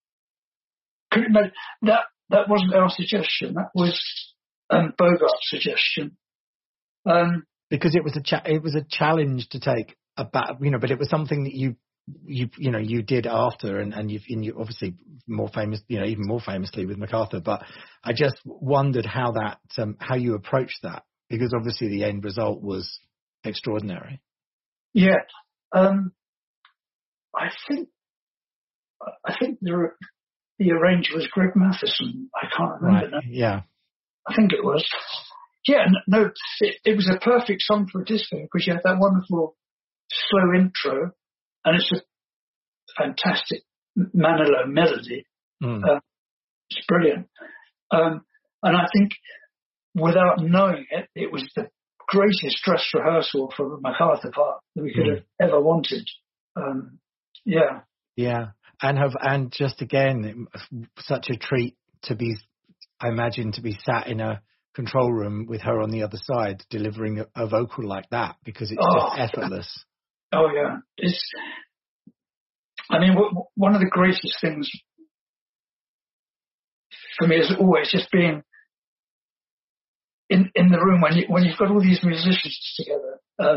That wasn't our suggestion. That was Bogart's suggestion. Because it was a challenge to take but it was something that you did after, and you obviously more famous, even more famously with MacArthur. But I just wondered how you approached that, because obviously the end result was extraordinary. Yeah. I think the arranger was Greg Matheson. I can't remember now. Yeah. I think it was. Yeah, no, it was a perfect song for a disco because you had that wonderful slow intro, and it's a fantastic Manilow melody. It's brilliant. And I think without knowing it, it was the greatest dress rehearsal for the MacArthur part that we could have ever wanted. Yeah. And just again, such a treat to be, I imagine, to be sat in a control room with her on the other side delivering a vocal like that, because it's just effortless. Oh yeah. One of the greatest things for me is always just being in the room when you've got all these musicians together,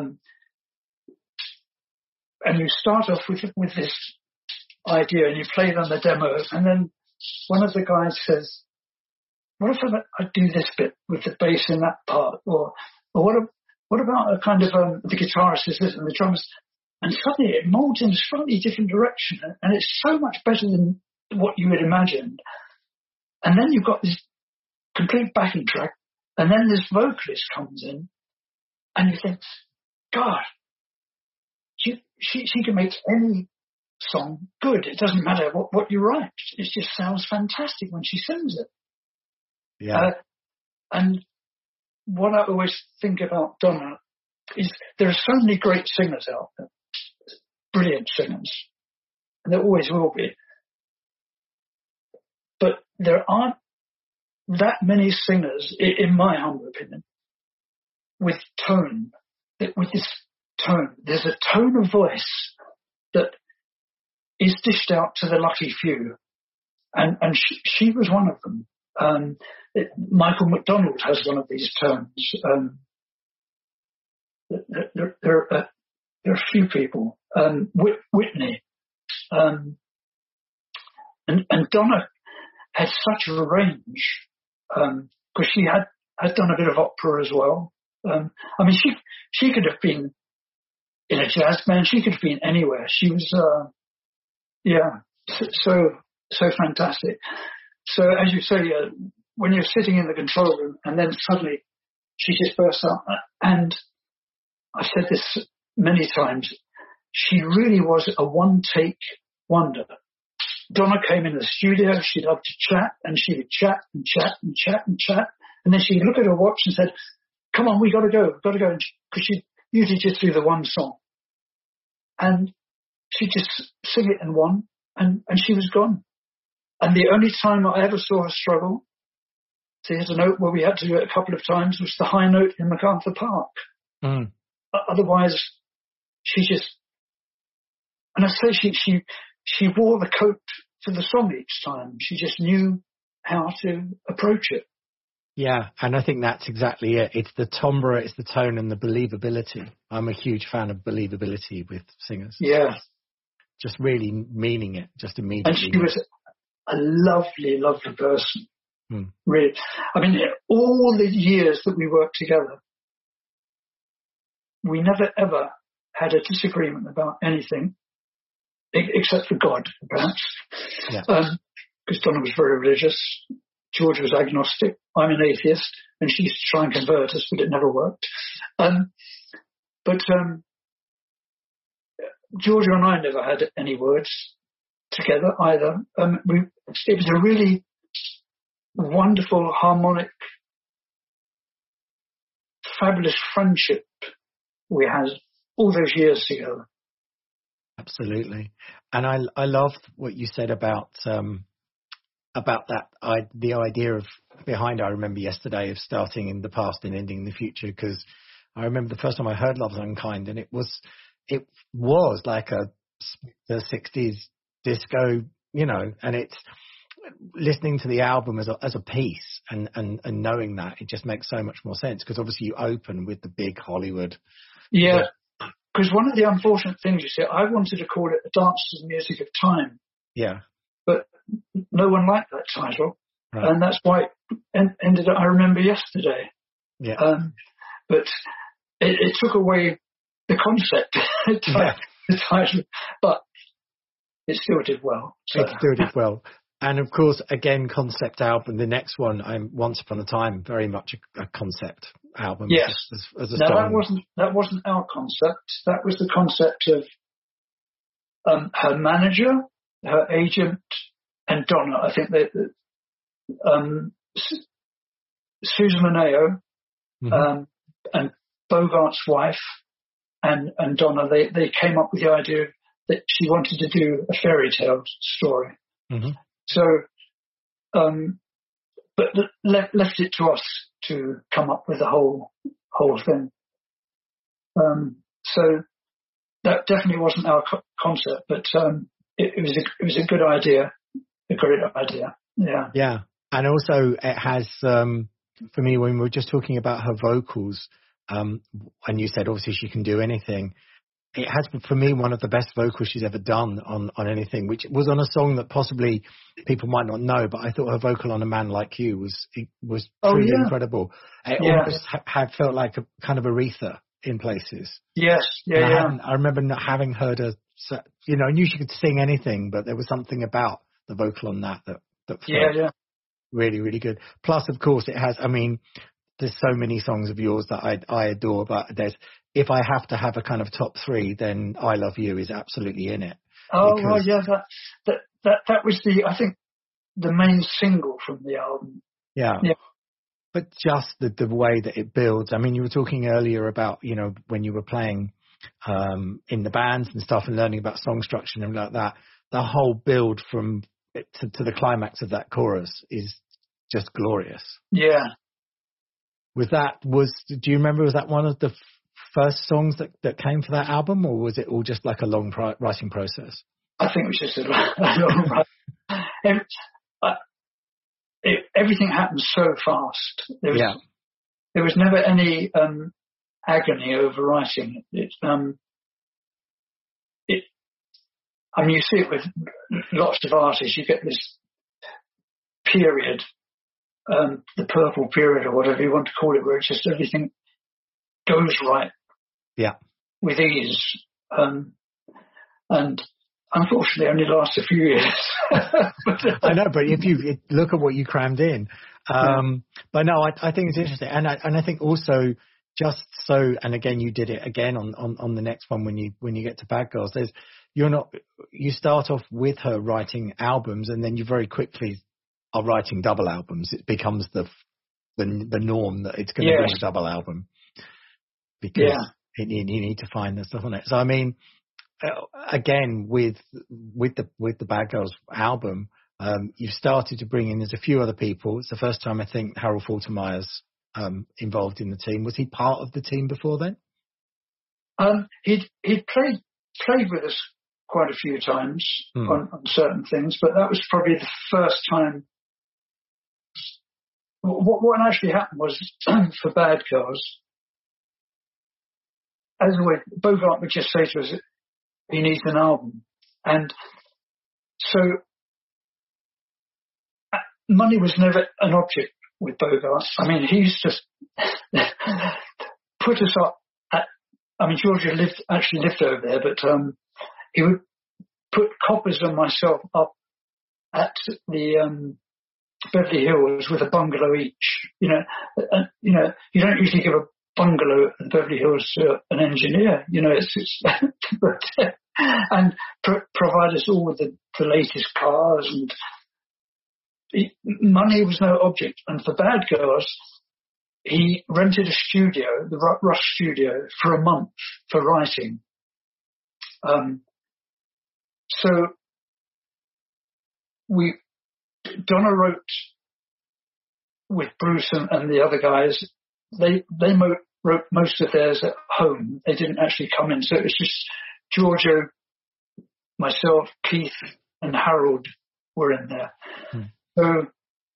and you start off with this idea and you play them the demo, and then one of the guys says, what if I do this bit with the bass in that part, or what about a kind of the guitarist says this and the drums, and suddenly it molds in a slightly different direction, and it's so much better than what you had imagined. And then you've got this complete backing track, and then this vocalist comes in, and you think, God, she can make any song good. It doesn't matter what you write. It just sounds fantastic when she sings it. Yeah. And what I always think about Donna is there are so many great singers out there, brilliant singers, and there always will be. But there aren't that many singers, in my humble opinion, with tone, with this tone. There's a tone of voice that is dished out to the lucky few. And she was one of them. Michael McDonald has one of these tones. There are a few people. Whitney. And Donna had such a range, because she had done a bit of opera as well. I mean, she could have been in a jazz band. She could have been anywhere. She was, so fantastic. So as you say, when you're sitting in the control room and then suddenly she just bursts out, and I've said this many times, she really was a one-take wonder. Donna came in the studio, she'd love to chat, and she would chat and chat and chat and chat, and then she'd look at her watch and said, come on, we got to go, because she usually just do the one song. And she'd just sing it in one, and she was gone. And the only time I ever saw her struggle, so here's a note where we had to do it a couple of times, was the high note in MacArthur Park. Mm. Otherwise, she just, and I say she wore the coat for the song each time. She just knew how to approach it. Yeah, and I think that's exactly it. It's the timbre, it's the tone, and the believability. I'm a huge fan of believability with singers. Yeah. Just really meaning it, just immediately. And she was a lovely, lovely person. Mm. Really. I mean, all the years that we worked together, we never ever had a disagreement about anything, except for God, perhaps. Yeah. Because Donna was very religious. George was agnostic. I'm an atheist, and she used to try and convert us, but it never worked. But Georgia and I never had any words together either. It was a really wonderful, harmonic, fabulous friendship we had all those years together. Absolutely. And I loved what you said about that, the idea of behind, I remember yesterday, of starting in the past and ending in the future, because I remember the first time I heard Love's Unkind, and it was like the 60s disco, and it's listening to the album as a piece and knowing that, it just makes so much more sense, because obviously you open with the big Hollywood. Yeah, because one of the unfortunate things, you see, I wanted to call it A Dance to the Music of Time. Yeah. But no one liked that title. Right. And that's why it ended up, I remember yesterday. Yeah. But it took away the concept, the title, but it still did well. So. It still did well. And of course, again, concept album. The next one, Once Upon a Time, very much a concept album. Yes. As a now song. that wasn't our concept. That was the concept of her manager, her agent, and Donna. I think Susan Mineo, and Bogart's wife, and Donna, they came up with the idea that she wanted to do a fairy tale story. Mm-hmm. So, but left it to us to come up with the whole thing. So that definitely wasn't our concept, but it was a good idea, a great idea. Yeah. Yeah, and also it has, for me, when we were just talking about her vocals, and you said obviously she can do anything. It has, for me, one of the best vocals she's ever done on anything, which was on a song that possibly people might not know, but I thought her vocal on A Man Like You was truly incredible. It almost had felt like a kind of Aretha in places. Yes, I remember not having heard her, I knew she could sing anything, but there was something about the vocal on that felt Really, really good. Plus, of course, it has, I mean, there's so many songs of yours that I adore, but if I have to have a kind of top three, then I Love You is absolutely in it. Oh, well, yeah, that was I think the main single from the album. Yeah. But just the way that it builds. I mean, you were talking earlier about, you know, when you were playing in the bands and stuff and learning about song structure and like that, the whole build from to the climax of that chorus is just glorious. Yeah. Do you remember, was that one of the first songs that came for that album, or was it all just like a long writing process? I think it was just a long everything happened so fast. There was never any agony over writing it. I mean, you see it with lots of artists. You get this period, the purple period or whatever you want to call it, where it's just everything goes right. Yeah. With ease. And unfortunately only lasts a few years. I know, but if you look at what you crammed in. But no, I think it's interesting. And I think also just so, and again, you did it again on the next one when you get to Bad Girls, you start off with her writing albums, and then you very quickly are writing double albums. It becomes the norm that it's going to be a double album, because you need to find the stuff on it. So I mean, again with the Bad Girls album, you've started to bring in, there's a few other people. It's the first time I think Harold Faltermeyer's involved in the team. Was he part of the team before then? He'd played with us quite a few times on certain things, but that was probably the first time. What actually happened was, for Bad Girls, as always, Bogart would just say to us, he needs an album. And so money was never an object with Bogart. I mean, he used to put us up Georgia actually lived over there, but he would put Coppers and myself up at the Beverly Hills with a bungalow each. You don't usually give a bungalow at Beverly Hills to an engineer. And provide us all with the latest cars, and money was no object. And for Bad Girls, he rented a studio, the Rush studio, for a month for writing. So Donna wrote with Bruce and the other guys. They wrote most of theirs at home. They didn't actually come in. So it was just Giorgio, myself, Keith, and Harold were in there. So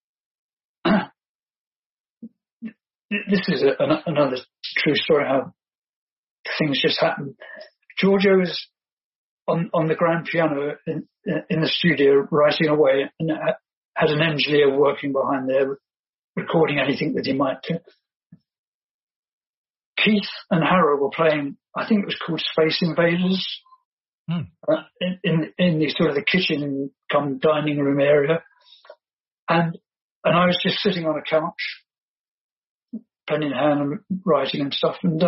this is another true story, how things just happen. Giorgio was on the grand piano in the studio writing away, and had an engineer working behind there recording anything that he might do. Keith and Harold were playing, I think it was called Space Invaders, in the sort of the kitchen come dining room area, and I was just sitting on a couch, pen in hand, and writing and stuff, and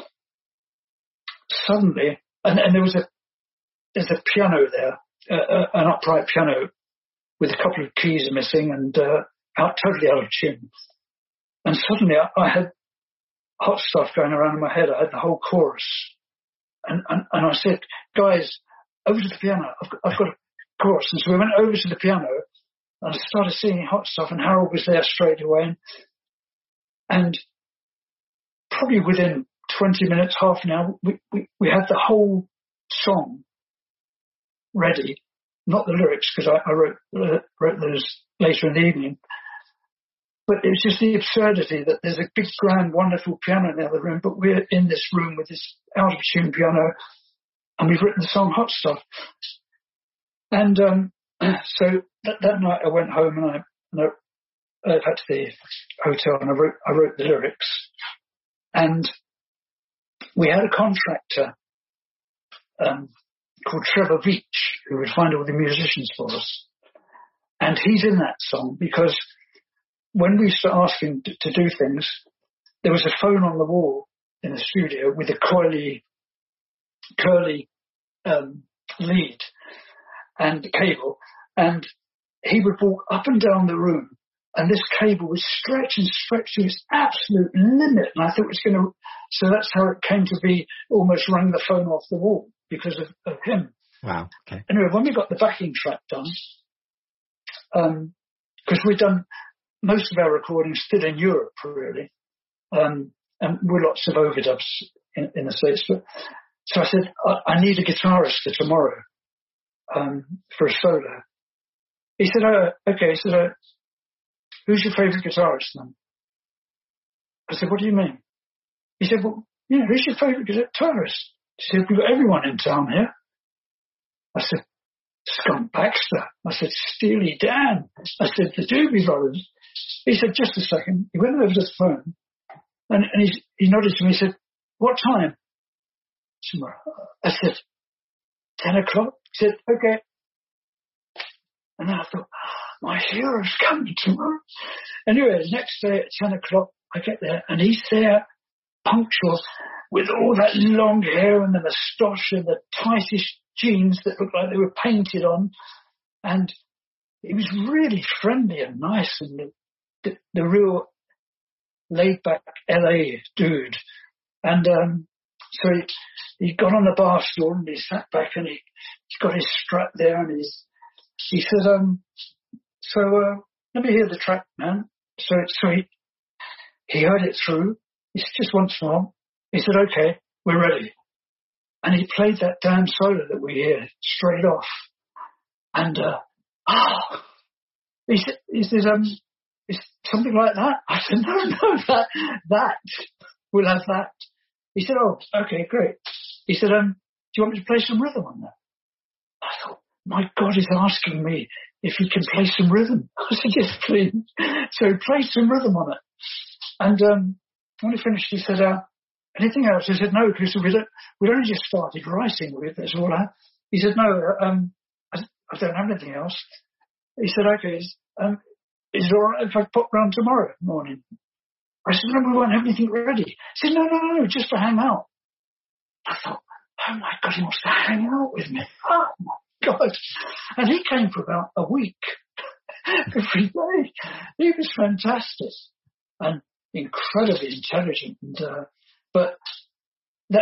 suddenly, and there's a piano there, an upright piano with a couple of keys missing and totally out of tune, and suddenly I had hot stuff going around in my head. I had the whole chorus. And I said, guys, over to the piano. I've got a chorus. And so we went over to the piano and I started singing Hot Stuff, and Harold was there straight away. And probably within 20 minutes, half an hour, we had the whole song ready. Not the lyrics, because I wrote those later in the evening. But it was just the absurdity that there's a big, grand, wonderful piano in the other room, but we're in this room with this out-of-tune piano, and we've written the song Hot Stuff. And so that night I went home and I back to the hotel, and I wrote the lyrics. And we had a contractor called Trevor Veach, who would find all the musicians for us. And he's in that song because when we started asking to do things, there was a phone on the wall in the studio with a curly lead and cable, and he would walk up and down the room, and this cable would stretch and stretch to its absolute limit, and I thought it was going to. So that's how it came to be. Almost rang the phone off the wall because of him. Wow. Okay. Anyway, when we got the backing track done, because we'd done most of our recordings still in Europe, really, and with lots of overdubs in the States. But so I said, I need a guitarist for tomorrow for a solo. He said, okay. He said, who's your favourite guitarist then? I said, what do you mean? He said, well, who's your favourite guitarist? He said, we've got everyone in town here. I said, Skunk Baxter. I said, Steely Dan. I said, the Doobie Brothers. He said, just a second. He went over to the phone and he nodded to me. He said, what time? I said, 10 o'clock. He said, okay. And I thought, my hero's coming tomorrow. Anyway, the next day at 10 o'clock, I get there and he's there, punctual, with all that long hair and the moustache and the tightest jeans that looked like they were painted on. And he was really friendly and nice and the real laid-back LA dude. And so he got on the bar stool and he sat back and he's got his strap there and he said, let me hear the track, man. So he heard it through. He said, just once more. He said, okay, we're ready. And he played that damn solo that we hear straight off. And, he said, it's something like that. I said, no, that. We'll have that. He said, oh, okay, great. He said, do you want me to play some rhythm on that? I thought, my God, he's asking me if he can play some rhythm. I said, yes, please. So he played some rhythm on it. And when he finished, he said, anything else? I said, no, because we'd only just started writing with it. All that. He said, no, I don't have anything else. He said, okay, is it all right if I pop round tomorrow morning? I said, no, we won't have anything ready. He said, no, just to hang out. I thought, oh my God, he wants to hang out with me. Oh my God. And he came for about a week every day. He was fantastic and incredibly intelligent. And, but that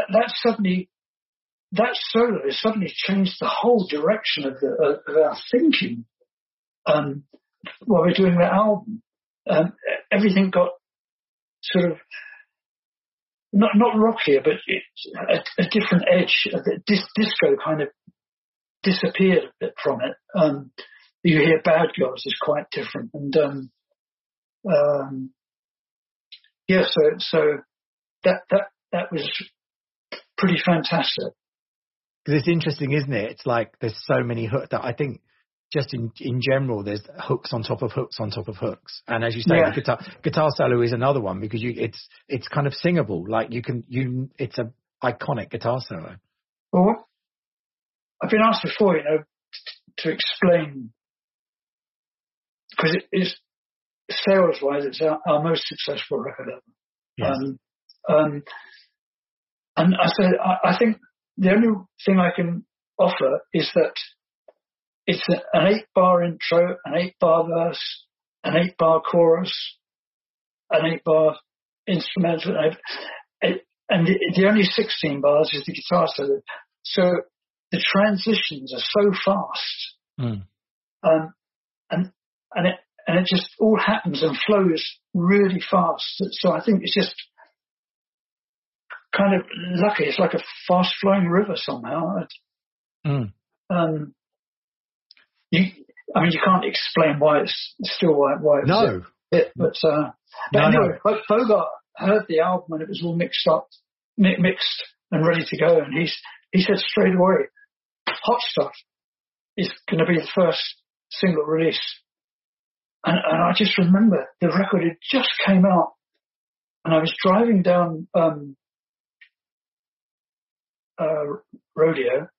solo has suddenly changed the whole direction of our thinking while we're doing that album. Everything got sort of not rockier, but a different edge. Disco kind of disappeared a bit from it. You hear Bad Girls is quite different, and so that was pretty fantastic. Because it's interesting, isn't it? It's like there's so many hooks that I think just in general, there's hooks on top of hooks on top of hooks. And as you say, the guitar solo is another one because it's kind of singable. Like it's an iconic guitar solo. Well, I've been asked before, to explain, because it is sales-wise, it's our most successful record ever. Yes. And I said, I think the only thing I can offer is that it's an 8-bar intro, an 8-bar verse, an 8-bar chorus, an 8-bar instrumental, and the only 16 bars is the guitar solo. So the transitions are so fast, and it just all happens and flows really fast. So I think it's just kind of lucky. It's like a fast-flowing river somehow. You can't explain why it's still why it was it. But anyway, Bogart heard the album and it was all mixed and ready to go, and he said straight away, Hot Stuff is going to be the first single release. And I just remember the record had just came out, and I was driving down Rodeo,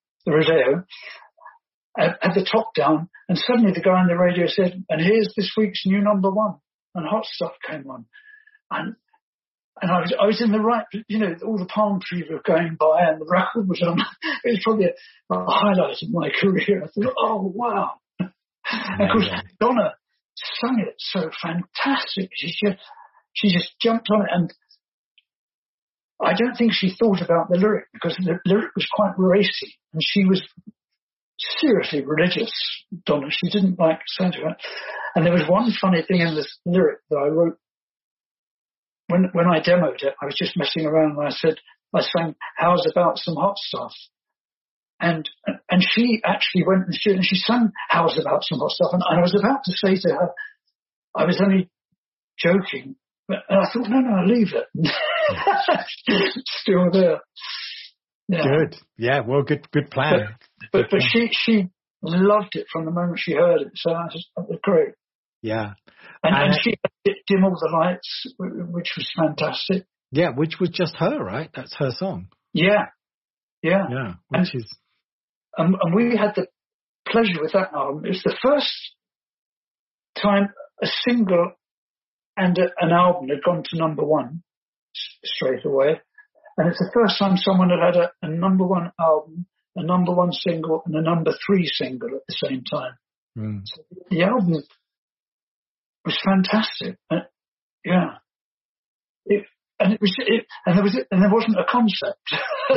at the top down, and suddenly the guy on the radio said, and here's this week's new number one. and Hot Stuff came on, and I was in the right, all the palm trees were going by and the record was on. It was probably a highlight of my career. I thought, oh wow! And of course, Donna sung it so fantastic. She just jumped on it, and I don't think she thought about the lyric, because the lyric was quite racy, and she was seriously religious, Donna. She didn't like Santa. And there was one funny thing in this lyric that I wrote when I demoed it. I was just messing around, and I sang, "How's about some hot stuff?" And she actually went in the studio and she sang "How's about some hot stuff?" And I was about to say to her, I was only joking, and I thought, no, leave it. Still there. Yeah. Good. Yeah. Well, good plan. But she loved it from the moment she heard it. So that was great. Yeah. And she had Dim All the Lights, which was fantastic. Yeah, which was just her, right? That's her song. Yeah. Which is. And we had the pleasure with that album. It was the first time a single and an album had gone to number one straight away. And it's the first time someone had a number one album, a number one single, and a number three single at the same time. Mm. So the album was fantastic. Yeah. And there wasn't a concept.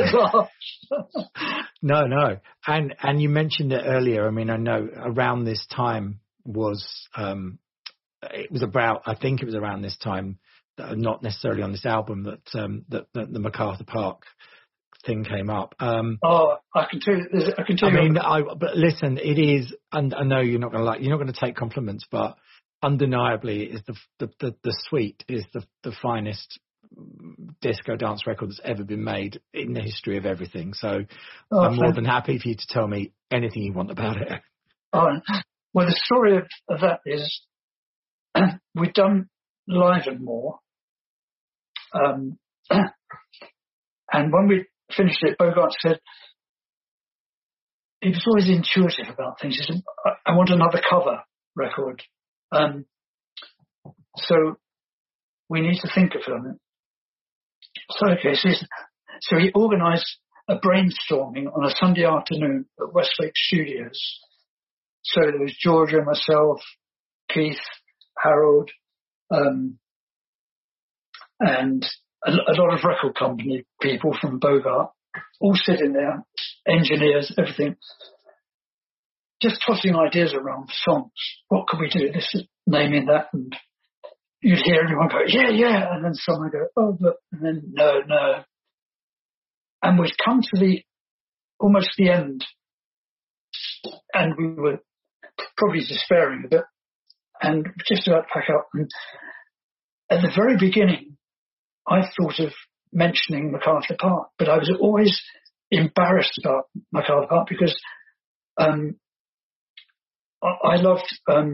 No. And you mentioned it earlier. I mean, I know around this time was, it was around this time, not necessarily on this album, that the MacArthur Park thing came up. I can tell you. But listen, it is, and I know you're not going to take compliments, but undeniably is the Suite is the finest disco dance record that's ever been made in the history of everything. So I'm more than happy for you to tell me anything you want about it. Well, the story of that is we've done Live and More, and when we finished it, Bogart said he was always intuitive about things. He said, "I want another cover record, so we need to think of something." So he organised a brainstorming on a Sunday afternoon at Westlake Studios. So there was Georgia, myself, Keith, Harold, and a lot of record company people from Bogart, all sitting there, engineers, everything, just tossing ideas around for songs. What could we do? This is naming that, and you'd hear everyone go, yeah, and then someone go, oh, but, and then no. And we'd come to almost the end, and we were probably despairing a bit, and just about to pack up. And at the very beginning, I thought of mentioning MacArthur Park, but I was always embarrassed about MacArthur Park because I loved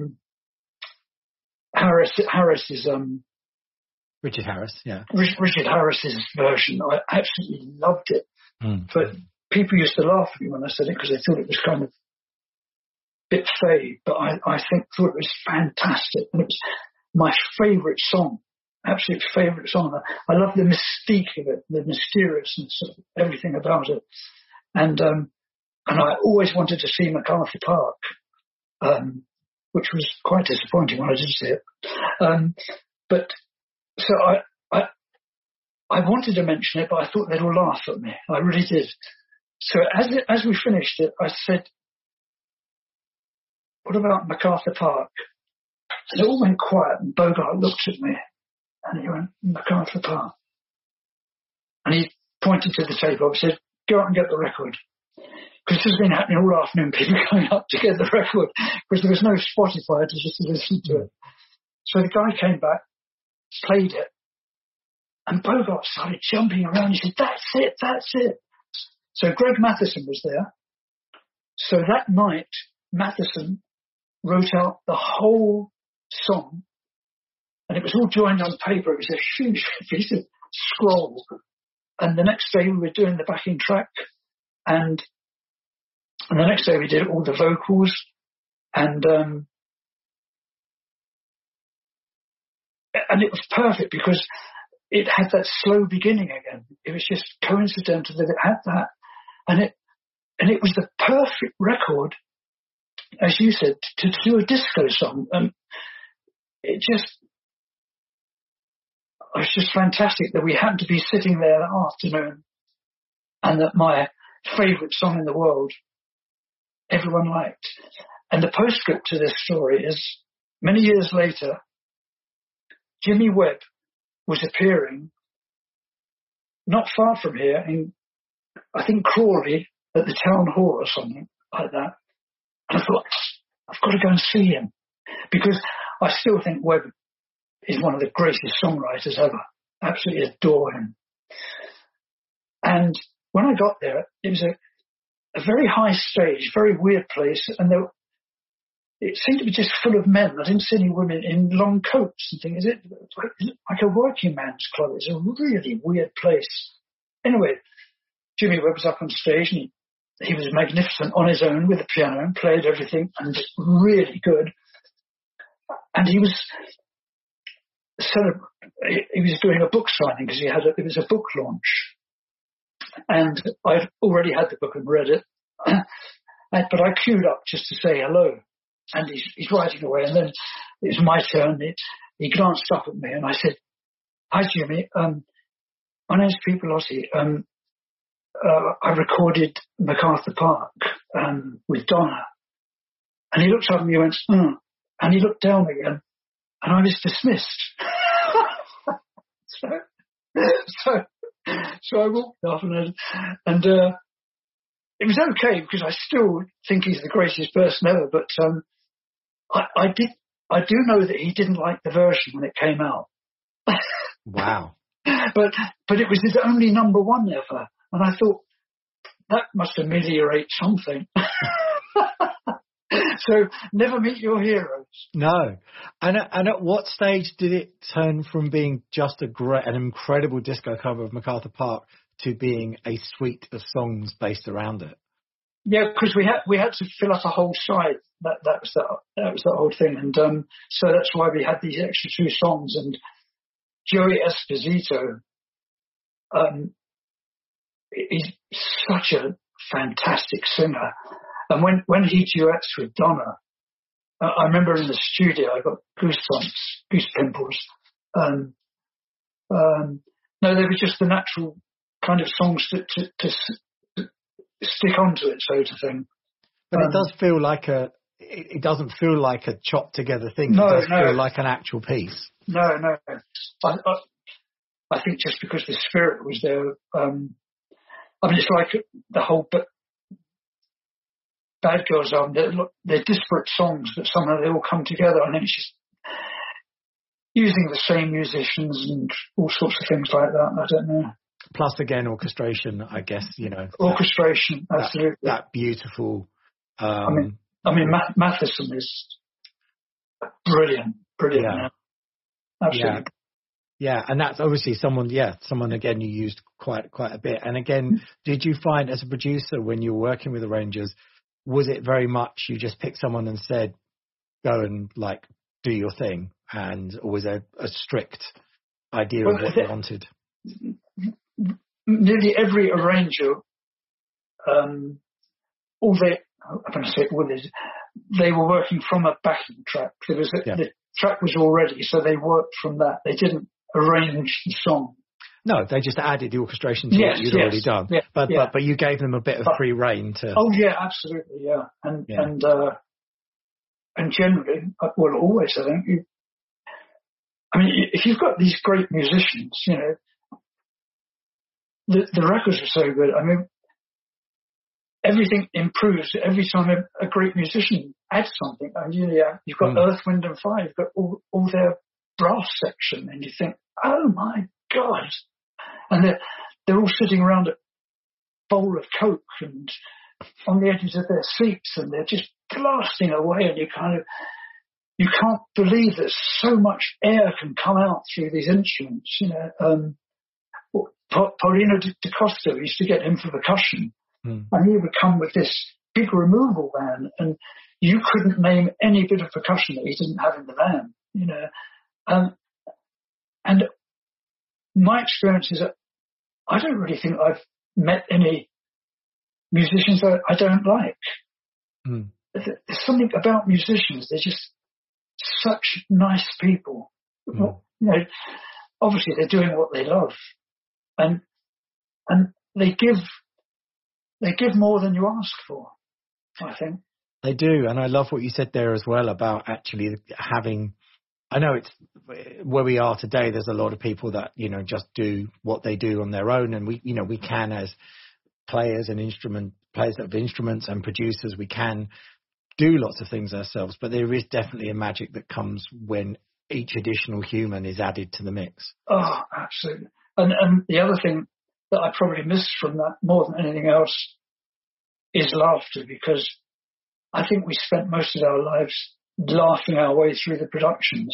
Harris's Richard Harris, yeah. Richard Harris's version. I absolutely loved it. But people used to laugh at me when I said it because they thought it was kind of a bit fade, but I thought it was fantastic. And it was my favourite song, absolute favourite song. I love the mystique of it, the mysteriousness of everything about it. And I always wanted to see MacArthur Park, which was quite disappointing when I did see it. But so I wanted to mention it, but I thought they'd all laugh at me. I really did. So as we finished it, I said, what about MacArthur Park? And it all went quiet, and Bogart looked at me, and he went, MacArthur Park. And he pointed to the table and said, go out and get the record. Because this has been happening all afternoon, people going up to get the record, because there was no Spotify to just listen to it. So the guy came back, played it, and Bogart started jumping around. He said, that's it. So Greg Matheson was there. So that night, Matheson wrote out the whole song, and it was all joined on paper. It was a huge piece of scroll. And the next day we were doing the backing track, and the next day we did all the vocals, and and it was perfect because it had that slow beginning again. It was just coincidental that it had that, and it was the perfect record, as you said, to do a disco song. And it was just fantastic that we happened to be sitting there that afternoon, and that my favourite song in the world, everyone liked. And the postscript to this story is, many years later, Jimmy Webb was appearing not far from here in, I think, Crawley, at the town hall or something like that. And I thought, I've got to go and see him, because I still think Webb is one of the greatest songwriters ever. Absolutely adore him. And when I got there, it was a very high stage, very weird place, and it seemed to be just full of men. I didn't see any women in long coats and things. Is it like a working man's club? It's a really weird place. Anyway, Jimmy Webb was up on stage, and he was magnificent on his own with the piano and played everything, and really good. And he was doing a book signing because it was a book launch. And I'd already had the book and read it, but I queued up just to say hello. And he's writing away, and then it was my turn. He glanced up at me, and I said, "Hi, Jimmy. My name's Pete Bellotti. I recorded MacArthur Park with Donna." And he looked up at me and went, and he looked down again, and I was dismissed. So I walked off, and it was okay, because I still think he's the greatest person ever. But I do know that he didn't like the version when it came out. Wow! But it was his only number one ever, and I thought that must ameliorate something. So never meet your heroes. No. And at what stage did it turn from being just an incredible disco cover of MacArthur Park to being a suite of songs based around it? Yeah, because we had to fill up a whole side. That was the whole thing, and so that's why we had these extra 2 songs. And Joey Esposito, he's such a fantastic singer. And when he duets with Donna, I remember in the studio I got goose pimples. No, they were just the natural kind of songs to stick onto it, so to thing. But it does feel like it doesn't feel like a chopped together thing. No, it does feel like an actual piece. No. I think just because the spirit was there. I mean, it's like the whole Bad Girls album. They're disparate songs, but somehow they all come together. I think it's just using the same musicians and all sorts of things like that. I don't know. Plus, again, orchestration, I guess, Orchestration, absolutely. That beautiful. I mean, Matheson is brilliant. Yeah. Absolutely. Yeah, and that's obviously someone again you used quite a bit. And again, did you find as a producer when you were working with arrangers, was it very much you just picked someone and said, go and do your thing, or was there a strict idea of what you wanted? Nearly every arranger, they were working from a backing track. The track was already, so they worked from that. They didn't arrange the song. No, they just added the orchestration to what you'd already done. Yeah, but you gave them a bit of free rein to. Oh yeah, absolutely, yeah. And generally, well, always I think. If you've got these great musicians, the records are so good. I mean, everything improves every time a great musician adds something. And you've got Earth, Wind and Fire, you've got all their brass section, and you think, oh my God. And they're all sitting around a bowl of Coke and on the edges of their seats, and they're just blasting away, and you can't believe that so much air can come out through these instruments. Paulino da Costa, we used to get him for percussion, and he would come with this big removal van, and you couldn't name any bit of percussion that he didn't have in the van. And my experience is that I don't really think I've met any musicians that I don't like. Mm. There's something about musicians. They're just such nice people. Mm. You know, obviously they're doing what they love, and they give more than you ask for, I think. They do, and I love what you said there as well about actually having. I know it's where we are today. There's a lot of people that just do what they do on their own, and we can, as players of instruments and producers, we can do lots of things ourselves. But there is definitely a magic that comes when each additional human is added to the mix. Oh, absolutely. And the other thing that I probably missed from that more than anything else is laughter, because I think we spent most of our lives laughing our way through the productions.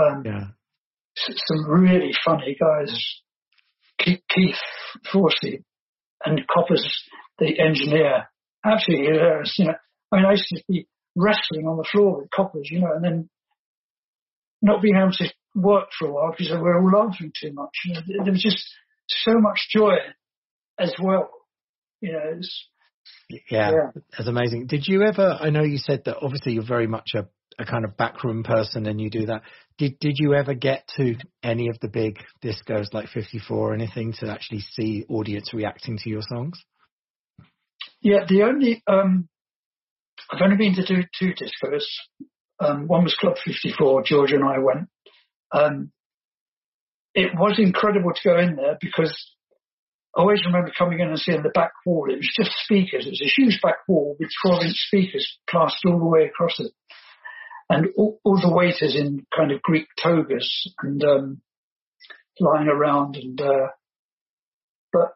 Some really funny guys, Keith Forsey and Coppers, the engineer, absolutely hilarious. I mean, I used to be wrestling on the floor with Coppers, and then not being able to work for a while because we were all laughing too much. There was just so much joy as well. That's amazing. Did you ever? I know you said that obviously you're very much a kind of backroom person and you do that. Did you ever get to any of the big discos like 54 or anything to actually see audience reacting to your songs? Yeah, I've only been to do 2 discos. One was Club 54. George and I went. It was incredible to go in there because I always remember coming in and seeing the back wall. It was just speakers. It was a huge back wall with 12-inch speakers plastered all the way across it. And all the waiters in kind of Greek togas and lying around. But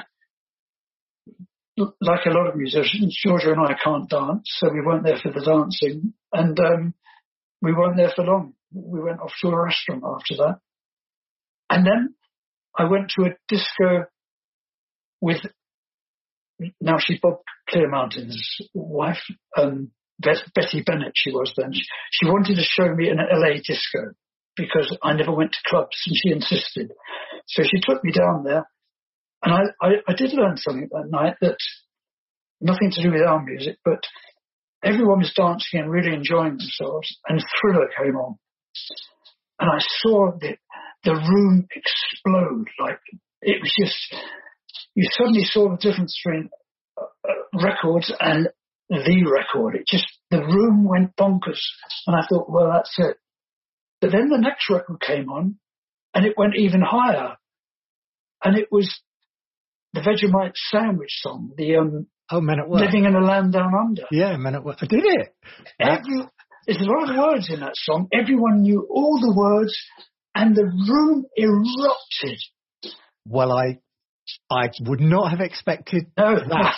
like a lot of musicians, Georgia and I can't dance, so we weren't there for the dancing. And we weren't there for long. We went off to a restaurant after that. And then I went to a disco with, now she's Bob Clearmountain's wife, Betty Bennett she was then. She wanted to show me an LA disco because I never went to clubs and she insisted. So she took me down there and I did learn something that night that nothing to do with our music, but everyone was dancing and really enjoying themselves and Thriller came on. And I saw the room explode. Like it was just, you suddenly saw the difference between records and the record. The room went bonkers. And I thought, well, that's it. But then the next record came on and it went even higher. And it was the Vegemite Sandwich song, Men at Work. Living in a Land Down Under. Yeah, Men at Work. I did it. There's a lot of words in that song. Everyone knew all the words and the room erupted. Well, I would not have expected that.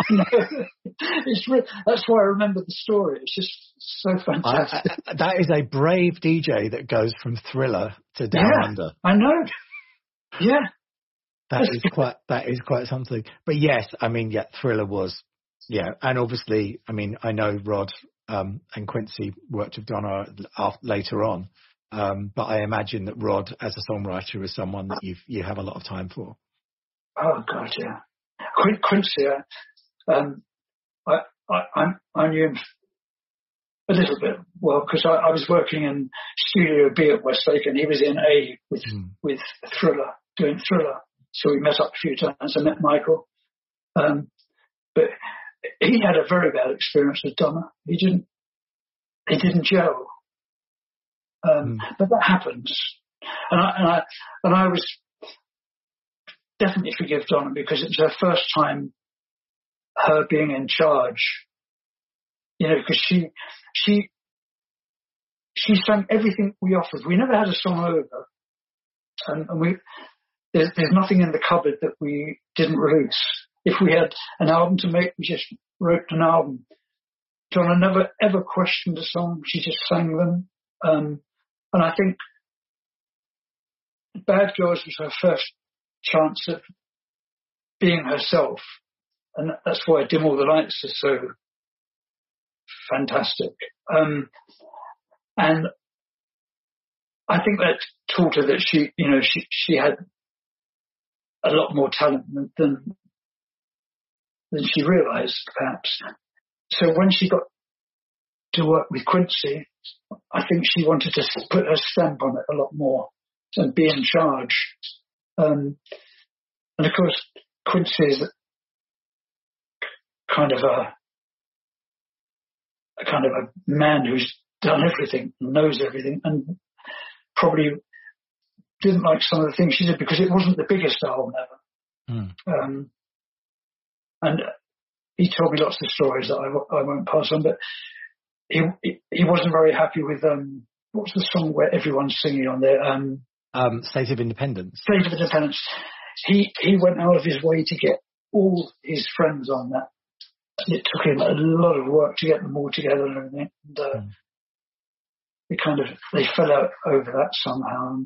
That's why I remember the story. It's just so fantastic. That is a brave DJ that goes from Thriller to Down Under. I know. Yeah. That is quite something. But yes, I mean, Thriller was, and obviously, I mean, I know Rod and Quincy worked with Donna later on, but I imagine that Rod, as a songwriter, is someone that you have a lot of time for. Oh God, yeah. Quincy, I knew him a little bit well because I was working in Studio B at Westlake and he was in A with Thriller, doing Thriller. So we met up a few times. I met Michael. But he had a very bad experience with Donna. He didn't gel. But that happens. And I was definitely forgive Donna because it was her first time her being in charge. Because she sang everything we offered. We never had a song over. And there's nothing in the cupboard that we didn't release. If we had an album to make, we just wrote an album. Donna never ever questioned a song. She just sang them. And I think Bad Girls was her first chance at being herself. And that's why Dim All the Lights is so fantastic. And I think that taught her that she had a lot more talent than she realised, perhaps. So when she got to work with Quincy, I think she wanted to put her stamp on it a lot more and be in charge. And of course, Quincy is kind of a man who's done everything, knows everything, and probably didn't like some of the things she did because it wasn't the biggest album ever. And he told me lots of stories that I won't pass on, but he wasn't very happy with what's the song where everyone's singing on there? State of Independence. State of Independence. He went out of his way to get all his friends on that. It took him a lot of work to get them all together and everything. And, they fell out over that somehow.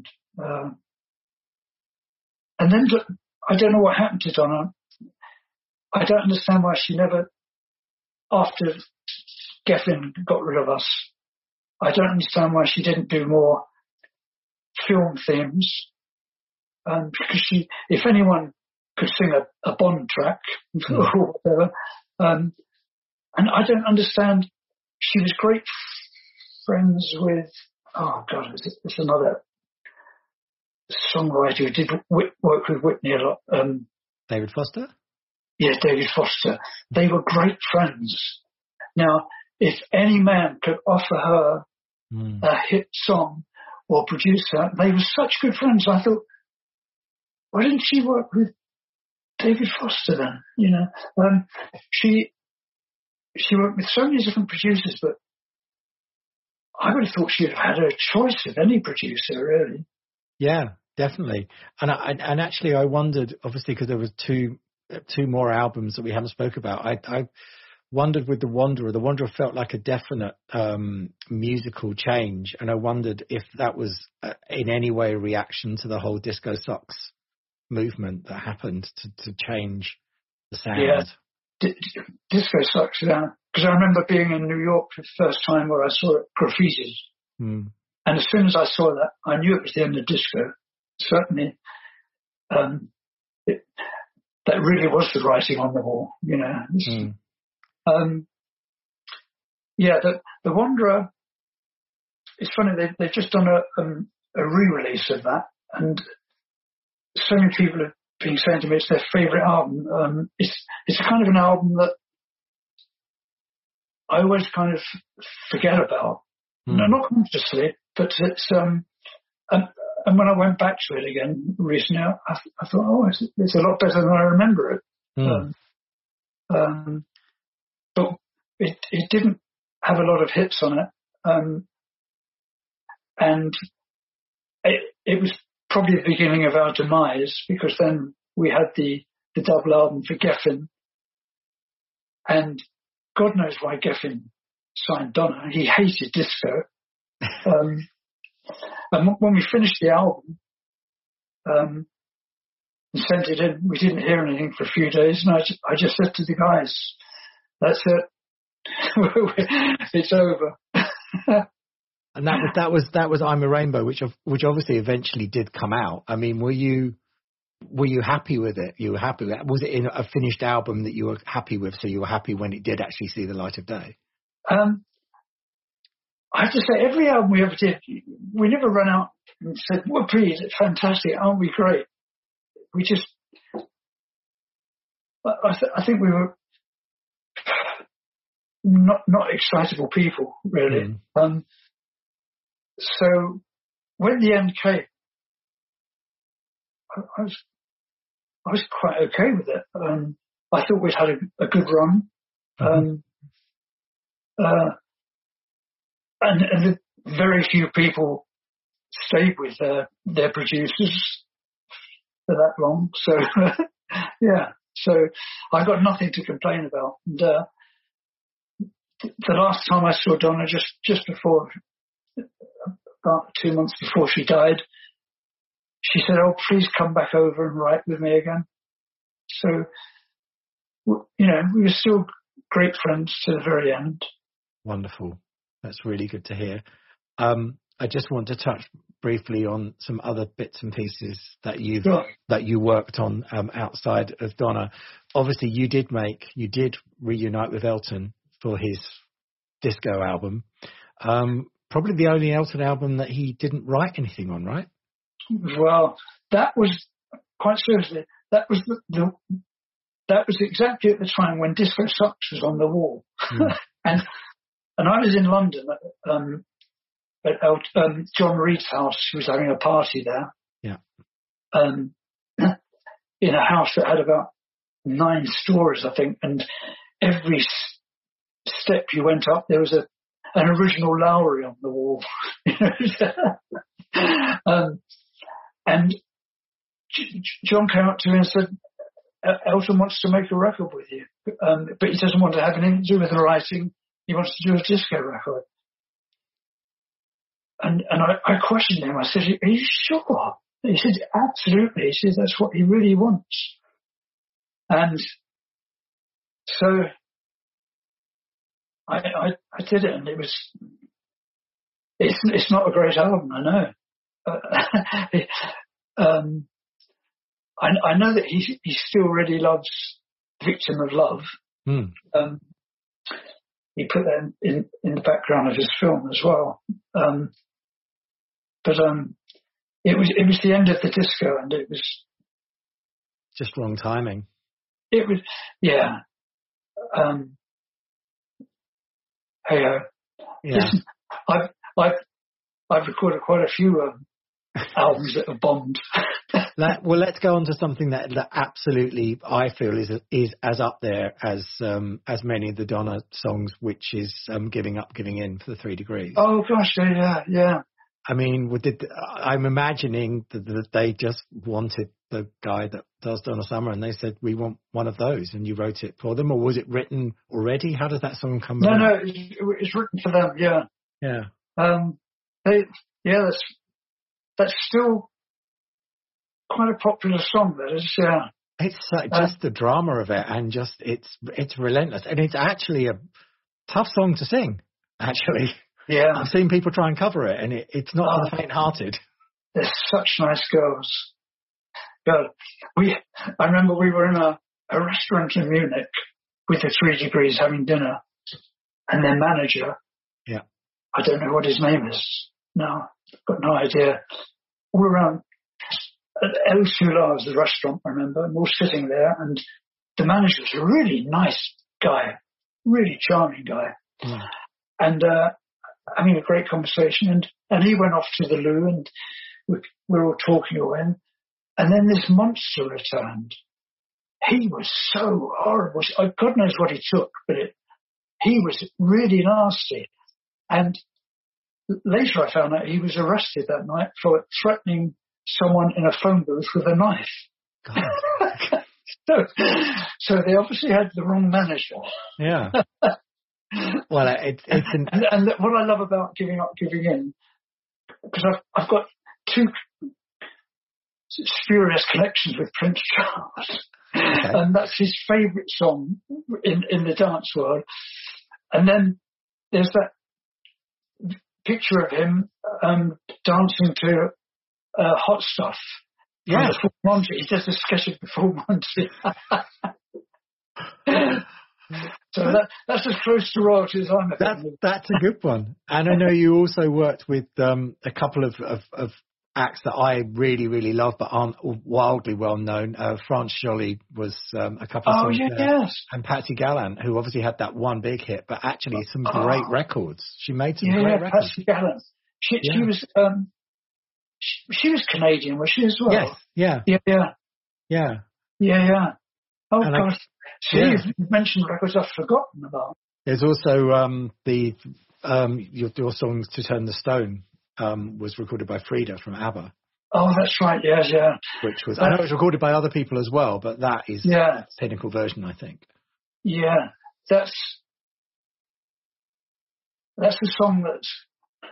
And then I don't know what happened to Donna. I don't understand why she never, after Geffen got rid of us, I don't understand why she didn't do more film themes. Because if anyone could sing a Bond track or whatever, and I don't understand, she was great friends with, it's another songwriter who did work with Whitney a lot. David Foster? Yes, David Foster. They were great friends. Now, if any man could offer her a hit song or produce her, they were such good friends. I thought, why didn't she work with David Foster then? She worked with so many different producers, but I would have thought she'd have had a choice of any producer, really. Yeah, definitely. And actually, I wondered, obviously, because there was two more albums that we haven't spoke about. I wondered with The Wanderer. The Wanderer felt like a definite musical change, and I wondered if that was in any way a reaction to the whole Disco Socks movement that happened to change the sound. Yeah. Disco Socks, because I remember being in New York for the first time where I saw it graffitied. And as soon as I saw that, I knew it was the end of disco. Certainly, that really was the writing on the wall, The Wanderer, it's funny, they've just done a re-release of that, and so many people have been saying to me it's their favourite album. It's kind of an album that I always kind of forget about. No, not consciously, but it's and when I went back to it again recently, I thought, it's a lot better than I remember it. But it didn't have a lot of hits on it, and it was probably the beginning of our demise, because then we had the double album for Geffen, and God knows why Geffen signed Donna. He hated disco. And when we finished the album and sent it in, we didn't hear anything for a few days, and I just said to the guys, "That's it, it's over." And that was I'm a Rainbow, which obviously eventually did come out. I mean, were you happy with it? You were happy with it? Was it in a finished album that you were happy with? So you were happy when it did actually see the light of day? I have to say, every album we ever did, we never ran out and said, "Well, please, it's fantastic, aren't we great?" We just, I think we were not excitable people, really. So when the end came, I was quite okay with it. I thought we'd had a good run. And very few people stayed with their producers for that long. So, so I've got nothing to complain about. And, the last time I saw Donna, just before, about 2 months before she died, she said, "Oh, please come back over and write with me again." So, we were still great friends to the very end. Wonderful. That's really good to hear. I just want to touch briefly on some other bits and pieces that you worked on outside of Donna. Obviously, you did reunite with Elton for his disco album. Probably the only Elton album that he didn't write anything on, right? Well, that was quite seriously. That was that was exactly at the time when Disco Sucks was on the wall, and I was in London at John Reed's house. He was having a party there. Yeah. In a house that had about 9 stories, I think, and every step you went up, there was an original Lowry on the wall. And John came up to me and said, Elton wants to make a record with you, but he doesn't want to have anything to do with the writing. He wants to do a disco record. And I questioned him. I said, are you sure? He said, absolutely. He said, that's what he really wants. And so I did it, and it's not a great album, I know. I know that he still really loves Victim of Love. He put that in the background of his film as well. But it was the end of the disco, and it was just wrong timing. It was, yeah. Hey, listen, I've recorded quite a few albums that have bombed. Well, let's go on to something that yeah, I feel is as up there as many of the Donna songs, which is Giving Up, Giving In for the 3 Degrees. Oh gosh, yeah. I mean, I'm imagining that they just wanted the guy that does Donna Summer, and they said, we want one of those, and you wrote it for them, or was it written already? How does that song come about? No, it's written for them, yeah. Yeah. That's still quite a popular song, that is, yeah. It's just the drama of it, and just it's relentless, and it's actually a tough song to sing, actually. Yeah. I've seen people try and cover it, and it's not for the faint-hearted. They're such nice girls. God, I remember we were in a restaurant in Munich with the 3 Degrees having dinner, and their manager, I don't know what his name is now, I've got no idea, all around El Solar was the restaurant, I remember, and we're all sitting there, and the manager was a really nice guy, really charming guy. And having a great conversation, and he went off to the loo, and we were all talking away, and then this monster returned. He was so horrible. God knows what he took, but he was really nasty. And later I found out he was arrested that night for threatening someone in a phone booth with a knife. So they obviously had the wrong manager. Yeah. Well, it's and what I love about Giving Up, Giving In, because I've got 2 spurious connections with Prince Charles, and that's his favourite song in the dance world. And then there's that picture of him dancing to Hot Stuff. Yeah, he does a sketch of the Full Monty. So that's as close to royalty as I'm. That's a good one. And I know you also worked with a couple of acts that I really, really love but aren't wildly well known. France Joly was a couple of songs there. Yes. And Patsy Gallant, who obviously had that one big hit, but actually some great records. She made some great records. Patsy Gallant. She was Canadian, was she as well? Yes. Yeah. Oh, gosh. See, you've mentioned records I've forgotten about. There's also your songs To Turn the Stone was recorded by Frida from ABBA. Oh, that's right, yes, yeah. Which was, I know it was recorded by other people as well, but that is the pinnacle version, I think. Yeah, that's a song that's,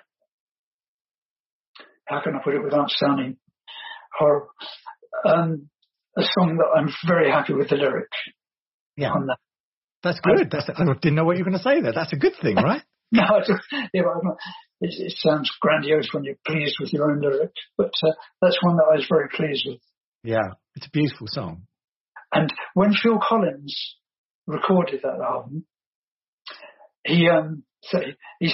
how can I put it without sounding horrible? A song that I'm very happy with the lyrics. Yeah, on that. That's good. I didn't know what you were going to say there. That's a good thing, right? No, it sounds grandiose when you're pleased with your own lyrics, but that's one that I was very pleased with. Yeah, it's a beautiful song. And when Phil Collins recorded that album, he said